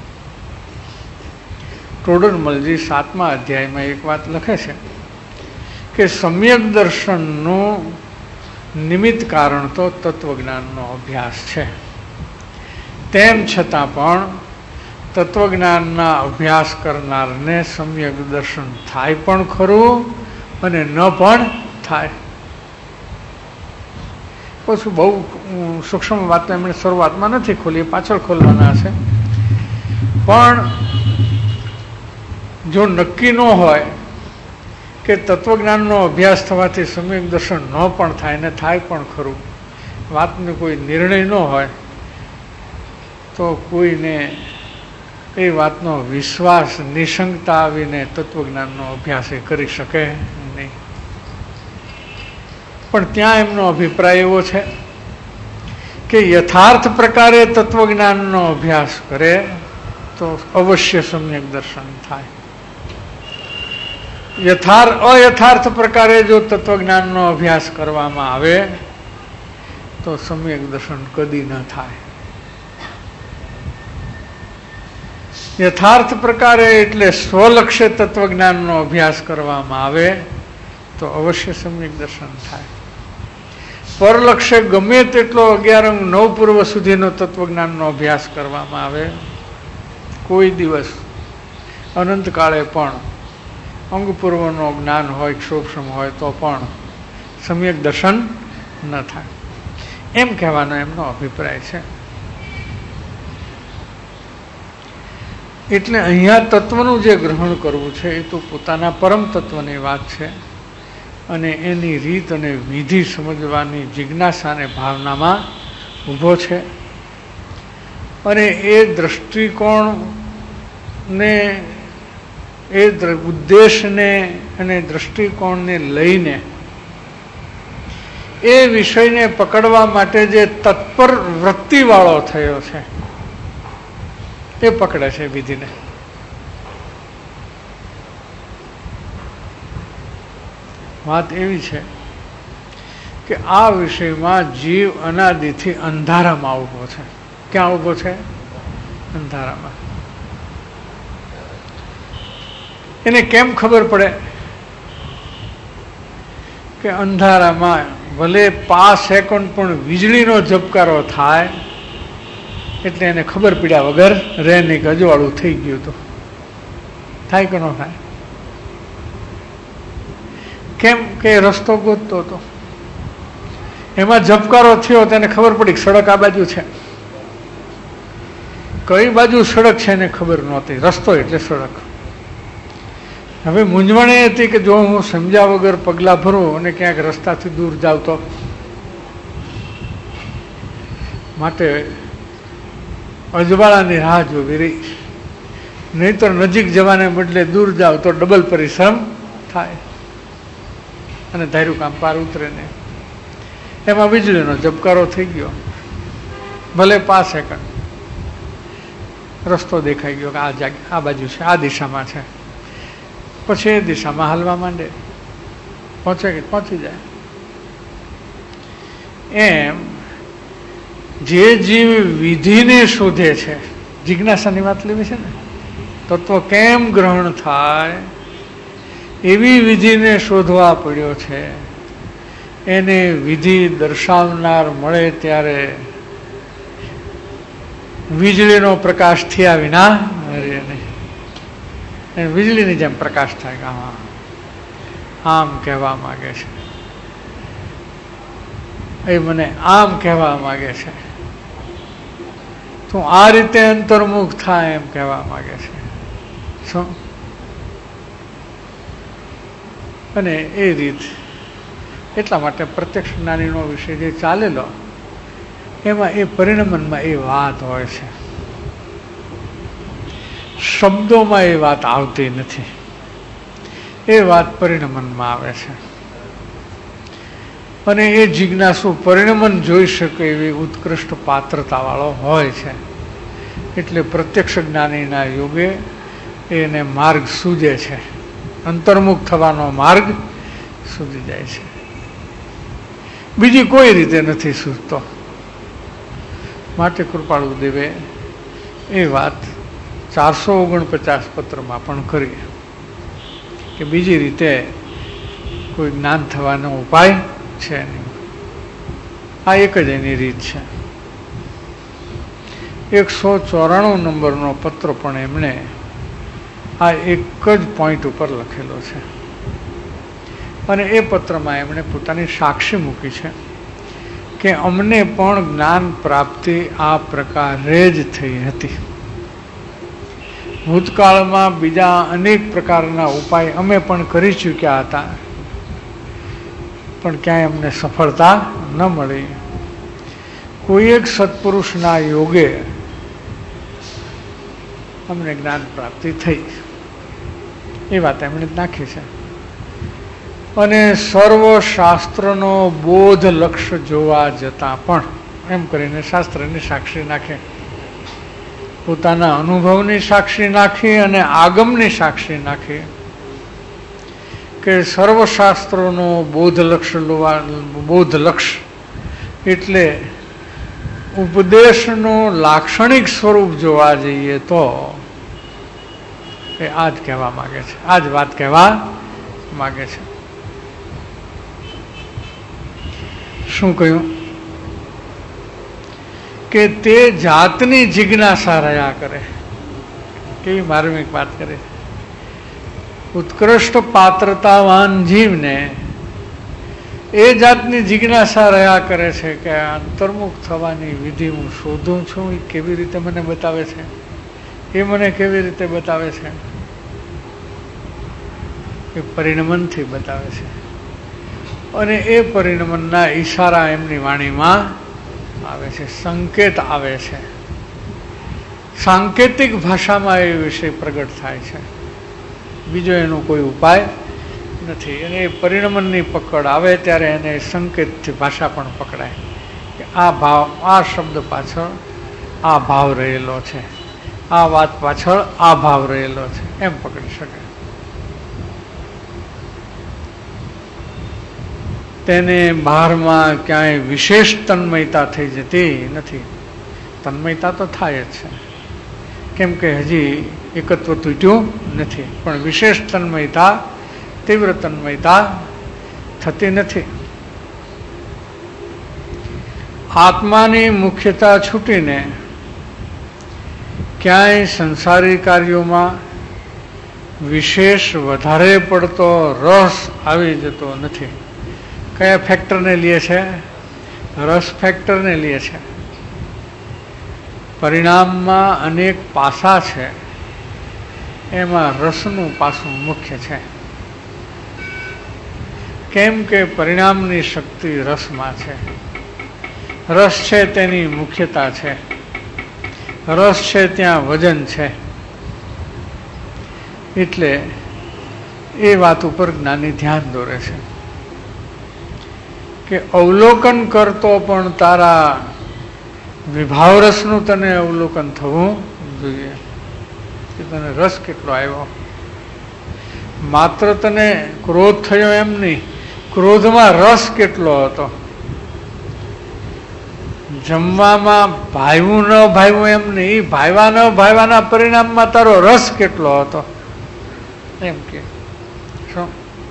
ટોડરમલજી સાતમા અધ્યાયમાં એક વાત લખે છે કે સમ્યક દર્શનનું નિમિત્ત કારણ તો તત્વજ્ઞાનનો અભ્યાસ છે. તેમ છતાં પણ તત્વજ્ઞાનના અભ્યાસ કરનારને સમ્યક દર્શન થાય પણ ખરું અને ન પણ થાય. પછી બહુ સૂક્ષ્મ વાત એમણે શરૂઆતમાં નથી ખોલી, પાછળ ખોલવાના છે. પણ જો નક્કી ન હોય કે તત્વજ્ઞાનનો અભ્યાસ થવાથી સમ્યક દર્શન ન પણ થાય ને થાય પણ ખરું, વાતનો કોઈ નિર્ણય ન હોય તો કોઈને એ વાતનો વિશ્વાસ નિશંકતા આવીને તત્વજ્ઞાનનો અભ્યાસ એ કરી શકે પણ ત્યાં એમનો અભિપ્રાય એવો છે કે યથાર્થ પ્રકારે તત્વજ્ઞાનનો અભ્યાસ કરે તો અવશ્ય સમ્યક દર્શન થાય. યથાર્થ અયથાર્થ પ્રકારે જો તત્વજ્ઞાનનો અભ્યાસ કરવામાં આવે તો સમ્યક દર્શન કદી ન થાય. યથાર્થ પ્રકારે એટલે સ્વલક્ષ્ય તત્વજ્ઞાનનો અભ્યાસ કરવામાં આવે તો અવશ્ય સમ્યક દર્શન થાય. પરલક્ષ્ય ગમે તેટલો અગિયાર અંગ નવ પૂર્વ સુધીનો તત્વજ્ઞાનનો અભ્યાસ કરવામાં આવે કોઈ દિવસ અનંતકાળે પણ અંગ પૂર્વનો જ્ઞાન હોય ક્ષોક્ષમ હોય તો પણ સમ્યક દર્શન ન થાય એમ કહેવાનો એમનો અભિપ્રાય છે. એટલે અહીંયા તત્વનું જે ગ્રહણ કરવું છે એ તો પોતાના પરમ તત્વની વાત છે અને એની રીત અને વિધિ સમજવાની જિજ્ઞાસા અને ભાવનામાં ઊભો છે. અને એ દ્રષ્ટિકોણને એ ઉદ્દેશને અને દ્રષ્ટિકોણને લઈને એ વિષયને પકડવા માટે જે તત્પર વૃત્તિવાળો થયો છે એ પકડે છે વિધિને. વાત એવી છે કે આ વિષયમાં જીવ અનાદિથી અંધારામાં ઊભો છે. ક્યાં ઊભો છે? અંધારામાં. એને કેમ ખબર પડે કે અંધારામાં ભલે પાંચ સેકન્ડ પણ વીજળીનો ઝબકારો થાય એટલે એને ખબર પડ્યા વગર રહે નહીં કે અજવાળું થઈ ગયું તો થાય કે ન થાય? કેમ કે રસ્તો ગોતતો હતો, એમાં ઝબકારો થયો તેને ખબર પડી સડક આ બાજુ છે. કઈ બાજુ સડક છે એને ખબર નહોતી, રસ્તો એટલે સડક. હવે મૂંઝવણ એ હતી કે જો હું સમજ્યા વગર પગલાં ભરું અને ક્યાંક રસ્તાથી દૂર જાવ તો, માટે અજવાળાની રાહ જોવી રહી. નહીતર નજીક જવાને બદલે દૂર જાવ તો ડબલ પરિશ્રમ થાય અને ધાર્યું કામ પાર ઉતરે ને. એમાં વીજળીનો ઝબકારો થઈ ગયો, ભલે પાંચ સેકન્ડ રસ્તો દેખાઈ ગયો કે આ જગ્યા આ બાજુ છે, આ દિશામાં છે. પછી એ દિશામાં હાલવા માંડે, પહોંચે કે પહોંચી જાય. એમ જે જીવ વિધિને શોધે છે, જિજ્ઞાસાની વાત લેવી છે ને, તત્વ કેમ ગ્રહણ થાય એવી વિધિને શોધવા પડ્યો છે. એને વિધિ દર્શાવનાર મળે ત્યારે વીજળીનો પ્રકાશ થયા વિના રહે નહીં. વીજળીની જેમ પ્રકાશ થાય કે હા આમ કહેવા માંગે છે, એ મને આમ કહેવા માંગે છે, તું આ રીતે અંતર્મુખ થાય એમ કહેવા માંગે છે. શું? અને એ રીત એટલા માટે પ્રત્યક્ષ જ્ઞાનીનો વિષય જે ચાલેલો એમાં એ પરિણમનમાં એ વાત હોય છે, શબ્દોમાં એ વાત આવતી નથી, એ વાત પરિણમનમાં આવે છે. અને એ જિજ્ઞાસુ પરિણમન જોઈ શકે એવી ઉત્કૃષ્ટ પાત્રતાવાળો હોય છે. એટલે પ્રત્યક્ષ જ્ઞાનીના યોગે એને માર્ગ સૂજે છે, અંતર્મુખ થવાનો માર્ગ સૂજી જાય છે. બીજી કોઈ રીતે નથી સૂજતો. માટે કૃપાળુ દેવે એ વાત ચારસો ઓગણપચાસ પત્રમાં પણ કરી કે બીજી રીતે કોઈ જ્ઞાન થવાનો ઉપાય છે નહીં, આ એક જ એની રીત છે. એકસો ચોરાણું નંબરનો પત્ર પણ એમણે આ એક જ પોઈન્ટ ઉપર લખેલો છે. અને એ પત્રમાં એમણે પોતાની સાક્ષી મૂકી છે કે અમને પણ જ્ઞાન પ્રાપ્તિ આ પ્રકારે જ થઈ હતી. ભૂતકાળમાં બીજા અનેક પ્રકારના ઉપાય અમે પણ કરી ચૂક્યા હતા, પણ ક્યાંય અમને સફળતા ન મળી. કોઈ એક સત્પુરુષના યોગે અમને જ્ઞાન પ્રાપ્તિ થઈ, એ વાત એમણે નાખી છે. અને સર્વશાસ્ત્રનો બોધ લક્ષ્ય જોવા જતાં પણ એમ કરીને શાસ્ત્રની સાક્ષી નાખે, પોતાના અનુભવની સાક્ષી નાખી અને આગમની સાક્ષી નાખી કે સર્વશાસ્ત્રોનો બોધ લક્ષ્ય બોધ લક્ષ્ય એટલે ઉપદેશનું લાક્ષણિક સ્વરૂપ જોવા જઈએ તો એ આ જ કહેવા માગે છે, આ જ વાત કહેવા માગે છે. શું કહ્યું કે તે જાતની જિજ્ઞાસા રહ્યા કરે. કેવી માર્મિક વાત કરે. ઉત્કૃષ્ટ પાત્રતાવાન જીવને એ જાતની જિજ્ઞાસા રહ્યા કરે છે કે અંતર્મુખ થવાની વિધિ હું શોધું છું, એ કેવી રીતે મને બતાવે છે, એ મને કેવી રીતે બતાવે છે, એ પરિણમનથી બતાવે છે. અને એ પરિણમનના ઈશારા એમની વાણીમાં આવે છે, સંકેત આવે છે, સાંકેતિક ભાષામાં એ વિષય પ્રગટ થાય છે. બીજો એનો કોઈ ઉપાય નથી. અને એ પરિણમનની પકડ આવે ત્યારે એને સંકેતથી ભાષા પણ પકડાય કે આ ભાવ, આ શબ્દ પાછળ આ ભાવ રહેલો છે, આ વાત પાછળ આ ભાવ રહેલો છે, એમ પકડી શકે. તેને બહારમાં ક્યાંય વિશેષ તન્મયતા થઈ જતી નથી. તન્મયતા તો થાય જ છે, કેમ કે હજી એકત્વ તૂટ્યું નથી, પણ વિશેષ તન્મયતા, તીવ્ર તન્મયતા થતી નથી. આત્માની મુખ્યતા છૂટીને ક્યાંય સંસારી કાર્યોમાં વિશેષ વધારે પડતો રસ આવી જતો નથી. કયા ફેક્ટરને લીએ છે? રસ ફેક્ટરને લીએ છે. પરિણામમાં અનેક પાસા છે, એમાં રસનું પાસું મુખ્ય છે. કેમ કે પરિણામની શક્તિ રસમાં છે. રસ છે તેની મુખ્યતા છે, રસ છે ત્યાં વજન છે. એટલે એ વાત ઉપર જ્ઞાની ધ્યાન દોરે છે કે અવલોકન કરતો પણ તારા વિભાવ રસનું તને અવલોકન થવું જોઈએ કે તને રસ કેટલો આવ્યો. માત્ર તને ક્રોધ થયો એમ નહીં, ક્રોધમાં રસ કેટલો હતો. જમવામાં ભાવ્યું ન ભાવ્યું એમ નહીં, ભાવ્યા ન ભાવ્યાના પરિણામમાં તારો રસ કેટલો હતો એમ કે શું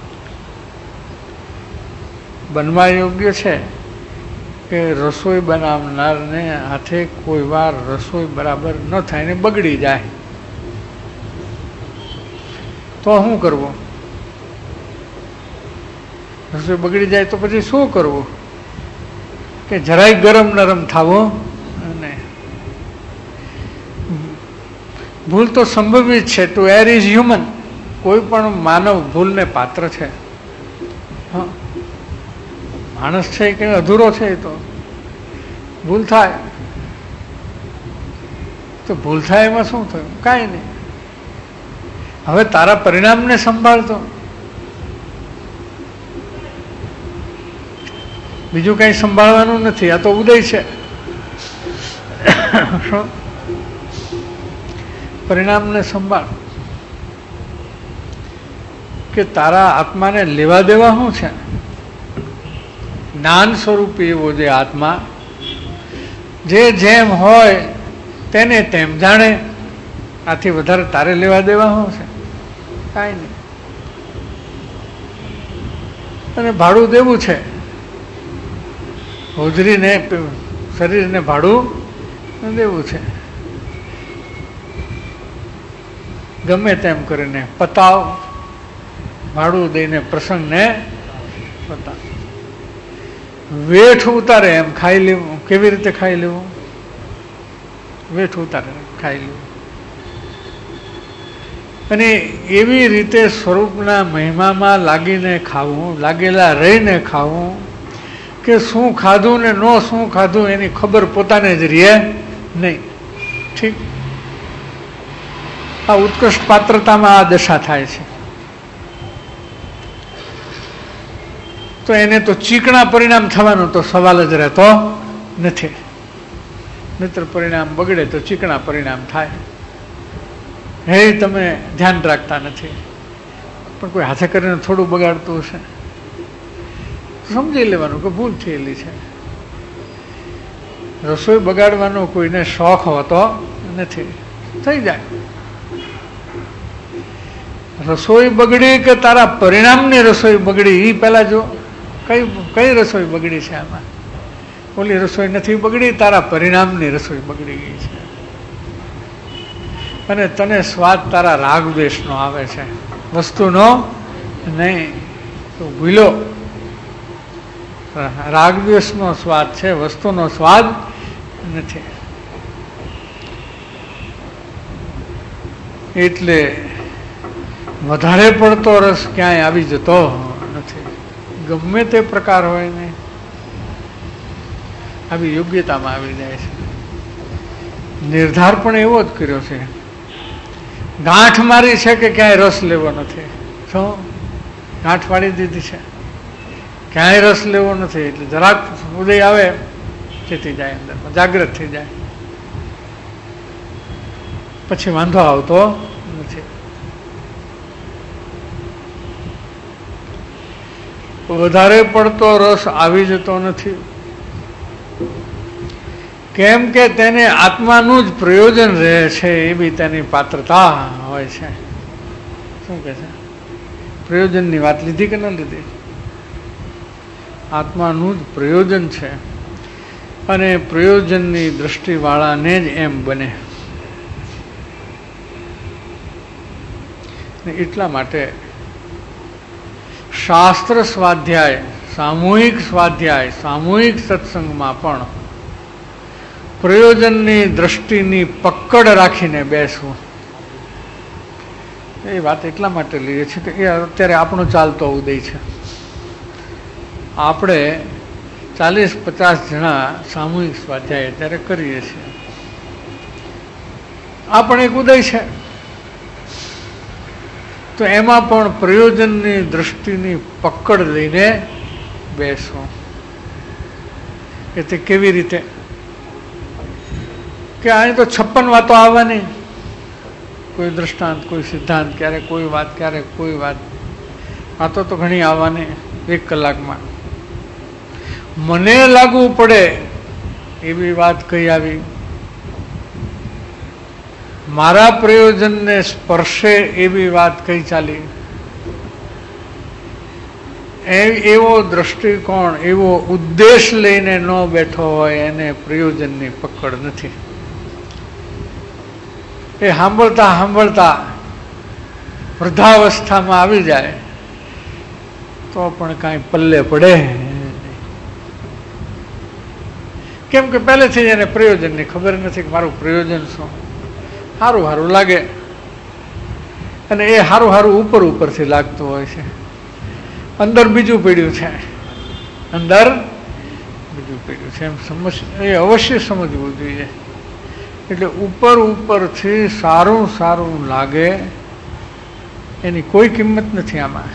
બનવા યોગ્ય છે કે રસોઈ બનાવનારને હાથે કોઈ વાર રસોઈ બરાબર ન થાય ને બગડી જાય તો શું કરવું? રસોઈ બગડી જાય તો પછી શું કરવું? કે જરાય ગરમ નરમ થવું. અને ભૂલ તો સંભવિત છે. To err is human. કોઈ પણ માનવ ભૂલને પાત્ર છે. હા, માણસ છે કે અધૂરો છે, તો ભૂલ થાય. તો ભૂલ થાય એમાં શું થયું? કાંઈ નહીં. હવે તારા પરિણામને સંભાળતો, બીજું કઈ સંભાળવાનું નથી. આ તો ઉદય છે. પરિણામને સંભાળ કે તારા આત્માને લેવા દેવા શું છે? જ્ઞાન સ્વરૂપી એવો જે આત્મા જે જેમ હોય તેને તેમ જાણે. આથી વધારે તારે લેવા દેવા શું છે? કાંઈ નહીં. અને ભાડું દેવું છે, હોજરીને શરીરને ભાડું દેવું છે. ગમે તેમ કરીને પતાવ, ભાડું દઈને પ્રસંગને પતાવ. વેઠ ઉતારે એમ ખાઈ લેવું. કેવી રીતે ખાઈ લેવું? વેઠ ઉતારે ખાઈ લેવું. અને એવી રીતે સ્વરૂપના મહિમામાં લાગીને ખાવું, લાગેલા રહીને ખાવું કે શું ખાધું ને ન શું ખાધું એની ખબર પોતાને જ રહે નહીં. ઠીક, આ ઉત્કૃષ્ટ પાત્રતામાં આ દશા થાય છે. તો એને તો ચીકણા પરિણામ થવાનો તો સવાલ જ રહેતો નથી. મિત્ર પરિણામ બગડે તો ચીકણા પરિણામ થાય. હે તમે ધ્યાન રાખતા નથી, પણ કોઈ હાથે કરીને થોડું બગાડતું હશે સમજી લેવાનું કે ભૂલ થયેલી છે. રસોઈ બગાડવાનો કોઈને શોખ હોતો નથી, થઈ જાય. રસોઈ બગડી કે તારા પરિણામની રસોઈ બગડી એ પેલા જો કઈ કઈ રસોઈ બગડી છે આમાં? ઓલી રસોઈ નથી બગડી, તારા પરિણામની રસોઈ બગડી ગઈ છે. અને તને સ્વાદ તારા રાગ દ્વેષનો આવે છે, વસ્તુનો નહીં. તો ભૂલો, રાગ દ્વેષનો સ્વાદ છે, વસ્તુનો સ્વાદ નથી. એટલે વધારે પડતો રસ ક્યાંય આવી જતો નથી, ગમે તે પ્રકાર હોય ને આવી યોગ્યતામાં આવી જાય છે. નિર્ધાર પણ એવો જ કર્યો છે, ગાંઠ મારી છે કે ક્યાંય રસ લેવો નથી. શું ગાંઠ પાડી દીધી છે, ક્યાંય રસ લેવો નથી. એટલે જરાક ઉદય આવે ચેતી જાય, અંદરમાં જાગૃત થઈ જાય, પછી વાંધો આવતો નથી. વધારે પડતો રસ આવી જતો નથી, કેમ કે તેને આત્માનું જ પ્રયોજન રહે છે એવી તેની પાત્રતા હોય છે. શું કે છે? પ્રયોજનની વાત લીધી કે ન લીધી? આત્માનું જ પ્રયોજન છે અને પ્રયોજનની દ્રષ્ટિવાળાને જ એમ બને. એટલા માટે શાસ્ત્ર સ્વાધ્યાય, સામૂહિક સ્વાધ્યાય, સામૂહિક સત્સંગમાં પણ પ્રયોજનની દ્રષ્ટિની પકડ રાખીને બેસવું. એ વાત એટલા માટે લઈએ છીએ કે એ અત્યારે આપણો ચાલતો ઉદય છે. આપણે ચાલીસ પચાસ જણા સામૂહિક સ્વાધ્યાય અત્યારે કરીએ છીએ. આ પણ એક ઉદય છે. તો એમાં પણ પ્રયોજનની દ્રષ્ટિની પકડ લઈને બેસવું. કે તે કેવી રીતે? કે અહીં તો છપ્પન વાતો આવવાની, કોઈ દ્રષ્ટાંત, કોઈ સિદ્ધાંત, ક્યારેક કોઈ વાત, ક્યારેક કોઈ વાત. વાતો તો ઘણી આવવાની એક કલાકમાં. મને લાગુ પડે એવી વાત કઈ આવી, મારા પ્રયોજનને સ્પર્શે એવી વાત કઈ ચાલી. એવો દ્રષ્ટિકોણ, એવો ઉદ્દેશ લઈને ન બેઠો હોય એને પ્રયોજનની પકડ નથી. એ સાંભળતા સાંભળતા વૃદ્ધાવસ્થામાં આવી જાય તો પણ કાંઈ પલ્લે પડે. કેમ કે પહેલેથી જ એને પ્રયોજનની ખબર નથી કે મારું પ્રયોજન શું. સારું સારું લાગે અને એ સારું સારું ઉપર ઉપરથી લાગતું હોય છે, અંદર બીજું પડ્યું છે, અંદર બીજું પડ્યું છે. એમ સમજ એ અવશ્ય સમજવું જોઈએ. એટલે ઉપર ઉપરથી સારું સારું લાગે એની કોઈ કિંમત નથી આમાં.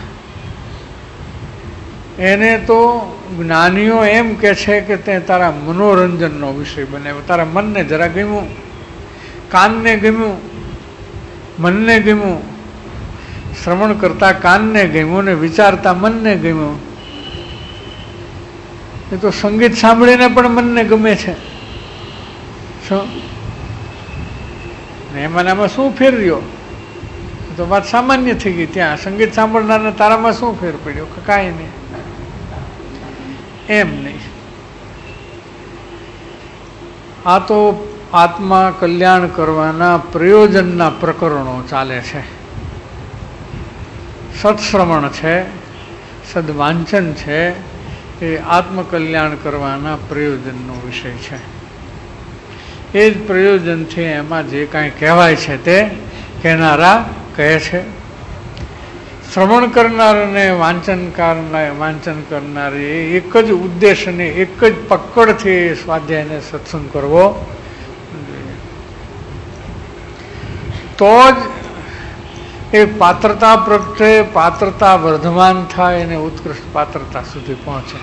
એને તો જ્ઞાનીઓ એમ કે છે કે તે તારા મનોરંજનનો વિષય બનાવ્યો. તારા મનને જરા ગમ્યું, કાનને ગમ્યું, મનને ગમ્યું, શ્રવણ કરતા કાનને ગમ્યું ને વિચારતા મનને ગમ્યું. એ તો સંગીત સાંભળીને પણ મનને ગમે છે. શું એમાં આમાં શું ફેર રહ્યો? તો વાત સામાન્ય થઈ ગઈ. ત્યાં સંગીત સાંભળનારને તારામાં શું ફેર પડ્યો? કાંઈ નહીં. એમ નહીં. આ તો આત્મા કલ્યાણ કરવાના પ્રયોજનના પ્રકરણો ચાલે છે. સત્શ્રવણ છે, સદવાંચન છે, એ આત્મકલ્યાણ કરવાના પ્રયોજનનો વિષય છે. એ જ પ્રયોજનથી એમાં જે કાંઈ કહેવાય છે તે કહેનારા કહે છે. શ્રવણ કરનાર અને વાંચનકારના વાંચન કરનારી એક જ ઉદ્દેશ અને એક જ પકડથી સ્વાધ્યાયને સત્સંગ કરવો જોઈએ. તો જ એ પાત્રતા પ્રગટે, પાત્રતા વર્ધમાન થાય અને ઉત્કૃષ્ટ પાત્રતા સુધી પહોંચે.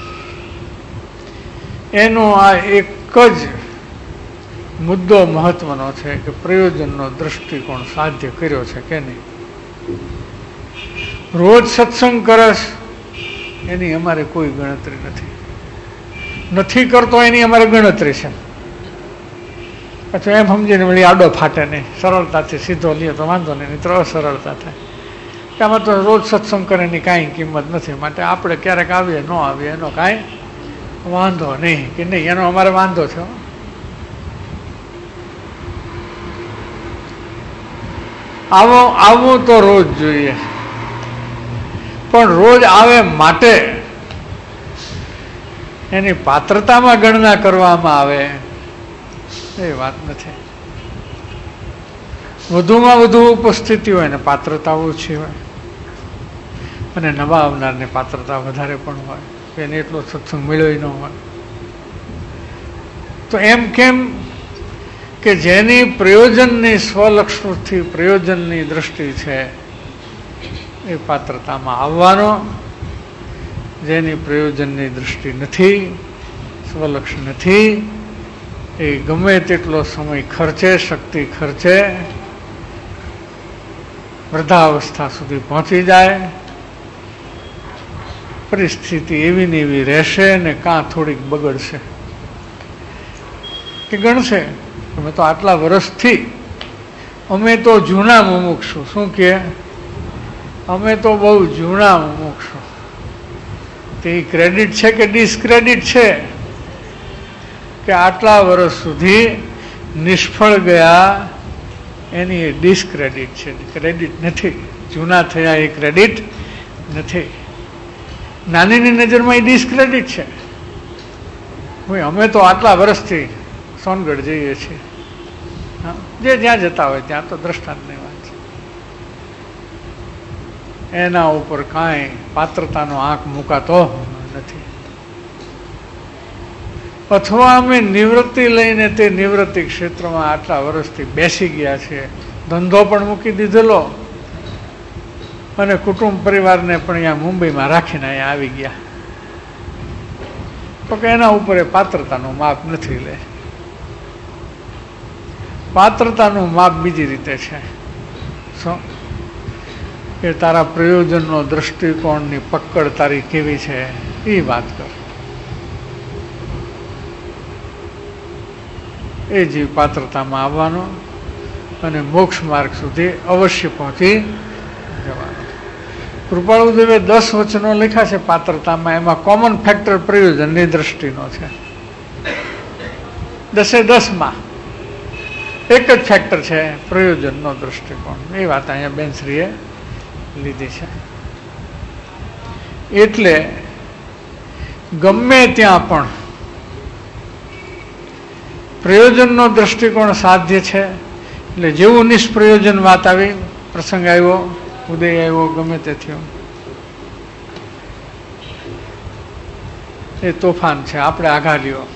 એનો આ એક જ મુદ્દો મહત્વનો છે કે પ્રયોજનનો દ્રષ્ટિકોણ સાધ્ય કર્યો છે કે નહીં. રોજ સત્સંગ કરસ એની અમારે કોઈ ગણતરી નથી, નથી કરતો એની અમારે ગણતરી છે. પછી એમ સમજીને વળી આડો ફાટે નહીં, સરળતાથી સીધો લે તો વાંધો નહીં, નહીં તો અસરળતા થાય કે આમાં તો રોજ સત્સંગ કરે એની કાંઈ કિંમત નથી, માટે આપણે ક્યારેક આવીએ ન આવીએ એનો કાંઈ વાંધો નહીં કે નહીં, એનો અમારે વાંધો છે. આવો આવવું તો રોજ જોઈએ, પણ રોજ આવે માટે એની પાત્રતામાં ગણના કરવામાં આવે એ વાત નથી. વધુમાં વધુ ઉપસ્થિતિ હોય ને પાત્રતા ઓછી હોય, અને નવા આવનારની પાત્રતા વધારે પણ હોય, એને એટલો સત્સંગ મળ્યો ન હોય. તો એમ કેમ કે જેની પ્રયોજનની સ્વલક્ષણથી પ્રયોજનની દ્રષ્ટિ છે એ પાત્રતામાં આવવાનો, જેની પ્રયોજનની દ્રષ્ટિ નથી, સ્વલક્ષ નથી, એ ગમે તેટલો સમય ખર્ચે, શક્તિ ખર્ચે, વૃદ્ધાવસ્થા સુધી પહોંચી જાય, પરિસ્થિતિ એવી ને એવી રહેશે ને કાં થોડીક બગડશે કે ગણશે અમે તો આટલા વર્ષથી અમે તો જૂના મુમુક્ષુ. શું કે અમે તો બહુ જૂના મુમુક્ષુ. તે ક્રેડિટ છે કે ડિસ્ક્રેડિટ છે કે આટલા વર્ષ સુધી નિષ્ફળ ગયા એની એ ડિસ્ક્રેડિટ છે, ક્રેડિટ નથી. જૂના થયા એ ક્રેડિટ નથી. નાનીની નજરમાં એ ડિસ્ક્રેડિટ છે. ભાઈ અમે તો આટલા વર્ષથી સોનગઢ જઈએ છીએ, જે જ્યાં જતા હોય ત્યાં તો દ્રષ્ટાંતની વાત છે. એના ઉપર કાંઈ પાત્રતાનો આંખ મુકાતો નથી. અથવા અમે નિવૃત્તિ લઈને તે નિવૃત્તિ ક્ષેત્રમાં આટલા વર્ષથી બેસી ગયા છે, ધંધો પણ મૂકી દીધેલો અને કુટુંબ પરિવારને પણ અહીંયા મુંબઈમાં રાખીને અહીંયા આવી ગયા, તો કે એના ઉપર એ પાત્રતાનું માપ નથી લે. પાત્રતાનું માપ બીજી રીતે છે. શું કે તારા પ્રયોજનનો દ્રષ્ટિકોણની પકડ તારી કેવી છે એ વાત કર. એ જીવ પાત્રતામાં આવવાનો અને મોક્ષ માર્ગ સુધી અવશ્ય પહોંચી જવાનો. કૃપાળુદેવે દસ વચનો લખ્યા છે પાત્રતામાં, એમાં કોમન ફેક્ટર પ્રયોજનની દ્રષ્ટિનો છે. દસે દસમાં એક જ ફેક્ટર છે પ્રયોજનનો દ્રષ્ટિકોણ. એ વાત અહીંયા બેનશ્રીએ લીધી છે. એટલે ગમે ત્યાં પણ પ્રયોજનનો દ્રષ્ટિકોણ સાધ્ય છે. એટલે જેવું નિષ્પ્રયોજન વાત આવી, પ્રસંગ આવ્યો, ઉદય આવ્યો, ગમે તે થયો, એ તોફાન છે. આપણે આઘા લ્યો,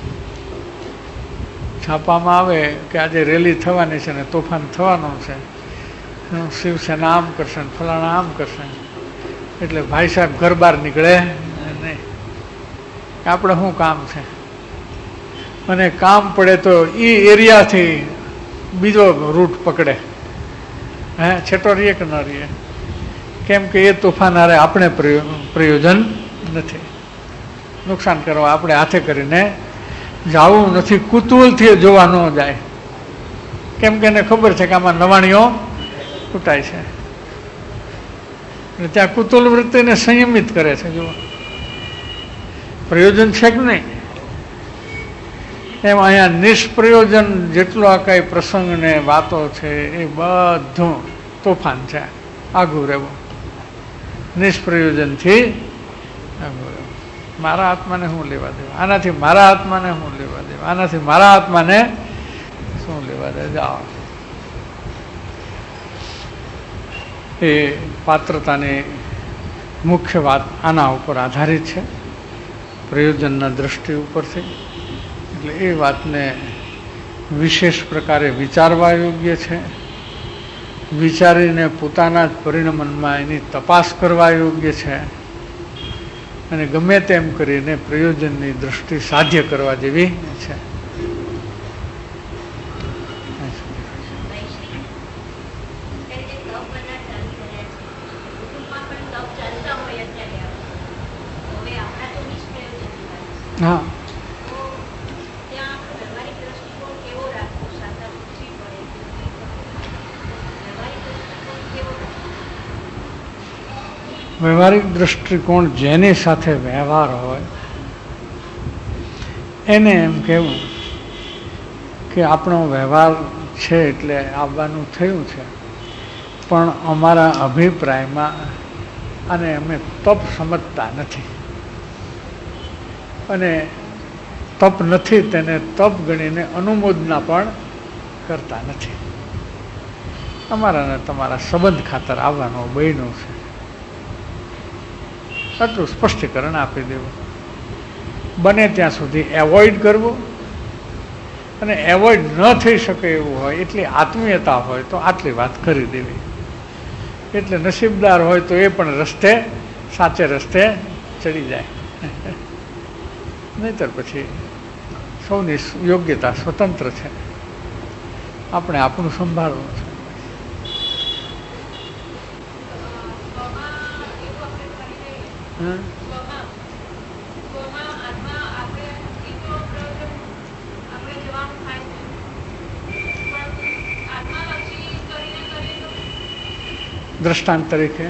છાપામાં આવે કે આજે રેલી થવાની છે ને તોફાન થવાનું છે, શિવસેના આમ કરશે ને ફલાણા આમ કરશે, એટલે ભાઈ સાહેબ ઘર બહાર નીકળે નહીં. આપણે શું કામ છે? અને કામ પડે તો એ એરિયાથી બીજો રૂટ પકડે, હે છેટો રહીએ કે ન રહીએ, કેમ કે એ તોફાન હારે આપણે પ્રયોજન નથી. નુકસાન કરવા આપણે હાથે કરીને જવું નથી. કુતૂહલથી જોવા ન જાય, કેમ કે એને ખબર છે કે આમાં નવાણીઓ કૂટાય છે. એટલે ત્યાં કુતૂહલ વૃત્તિને સંયમિત કરે છે. જુઓ પ્રયોજન છે કે નહીં. એમ અહીંયા નિષ્પ્રયોજન જેટલો આ કાંઈ પ્રસંગ ને વાતો છે એ બધું તોફાન છે. આઘું રહેવું, નિષ્પ્રયોજનથી આઘું રહેવું. મારા આત્માને શું લેવા દેવા, આનાથી મારા આત્માને શું લેવા દેવા, આનાથી મારા આત્માને શું લેવા દે. જાઓ, એ પાત્રતાની મુખ્ય વાત આના ઉપર આધારિત છે, પ્રયોજનના દ્રષ્ટિ ઉપરથી. એટલે એ વાતને વિશેષ પ્રકારે વિચારવા યોગ્ય છે. વિચારીને પોતાના જ પરિણમનમાં એની તપાસ કરવા યોગ્ય છે અને ગમે તેમ કરીને પ્રયોજનની દૃષ્ટિ સાધ્ય કરવા જેવી છે. હા, વ્યવહારિક દૃષ્ટિકોણ જેની સાથે વ્યવહાર હોય એને એમ કહેવું કે આપણો વ્યવહાર છે એટલે આવવાનું થયું છે, પણ અમારા અભિપ્રાયમાં આને અમે તપ સમજતા નથી અને તપ નથી તેને તપ ગણીને અનુમોદના પણ કરતા નથી. અમારા ને તમારા સંબંધ ખાતર આવવાનો બન્યું છે, આટલું સ્પષ્ટીકરણ આપી દેવું. બને ત્યાં સુધી એવોઇડ કરવું અને એવોઇડ ન થઈ શકે એવું હોય એટલી આત્મીયતા હોય તો આટલી વાત કરી દેવી. એટલે નસીબદાર હોય તો એ પણ રસ્તે સાચે રસ્તે ચડી જાય, નહીતર પછી સૌની યોગ્યતા સ્વતંત્ર છે, આપણે આપણું સંભાળવું છે. દ્રષ્ટાંત તરીકે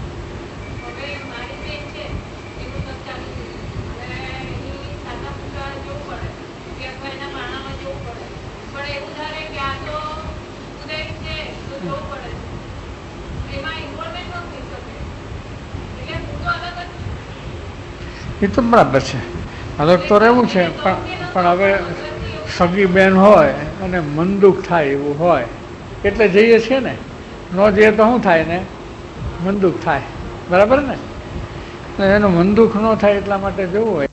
એ તો બરાબર છે, અલગ તો રહેવું છે, પણ પણ હવે સગી બેન હોય અને મન દુઃખ થાય એવું હોય એટલે જઈએ છીએ ને, ન જઈએ તો શું થાય ને, મન દુઃખ થાય, બરાબર ને? એનું મન દુઃખ ન થાય એટલા માટે જવું હોય.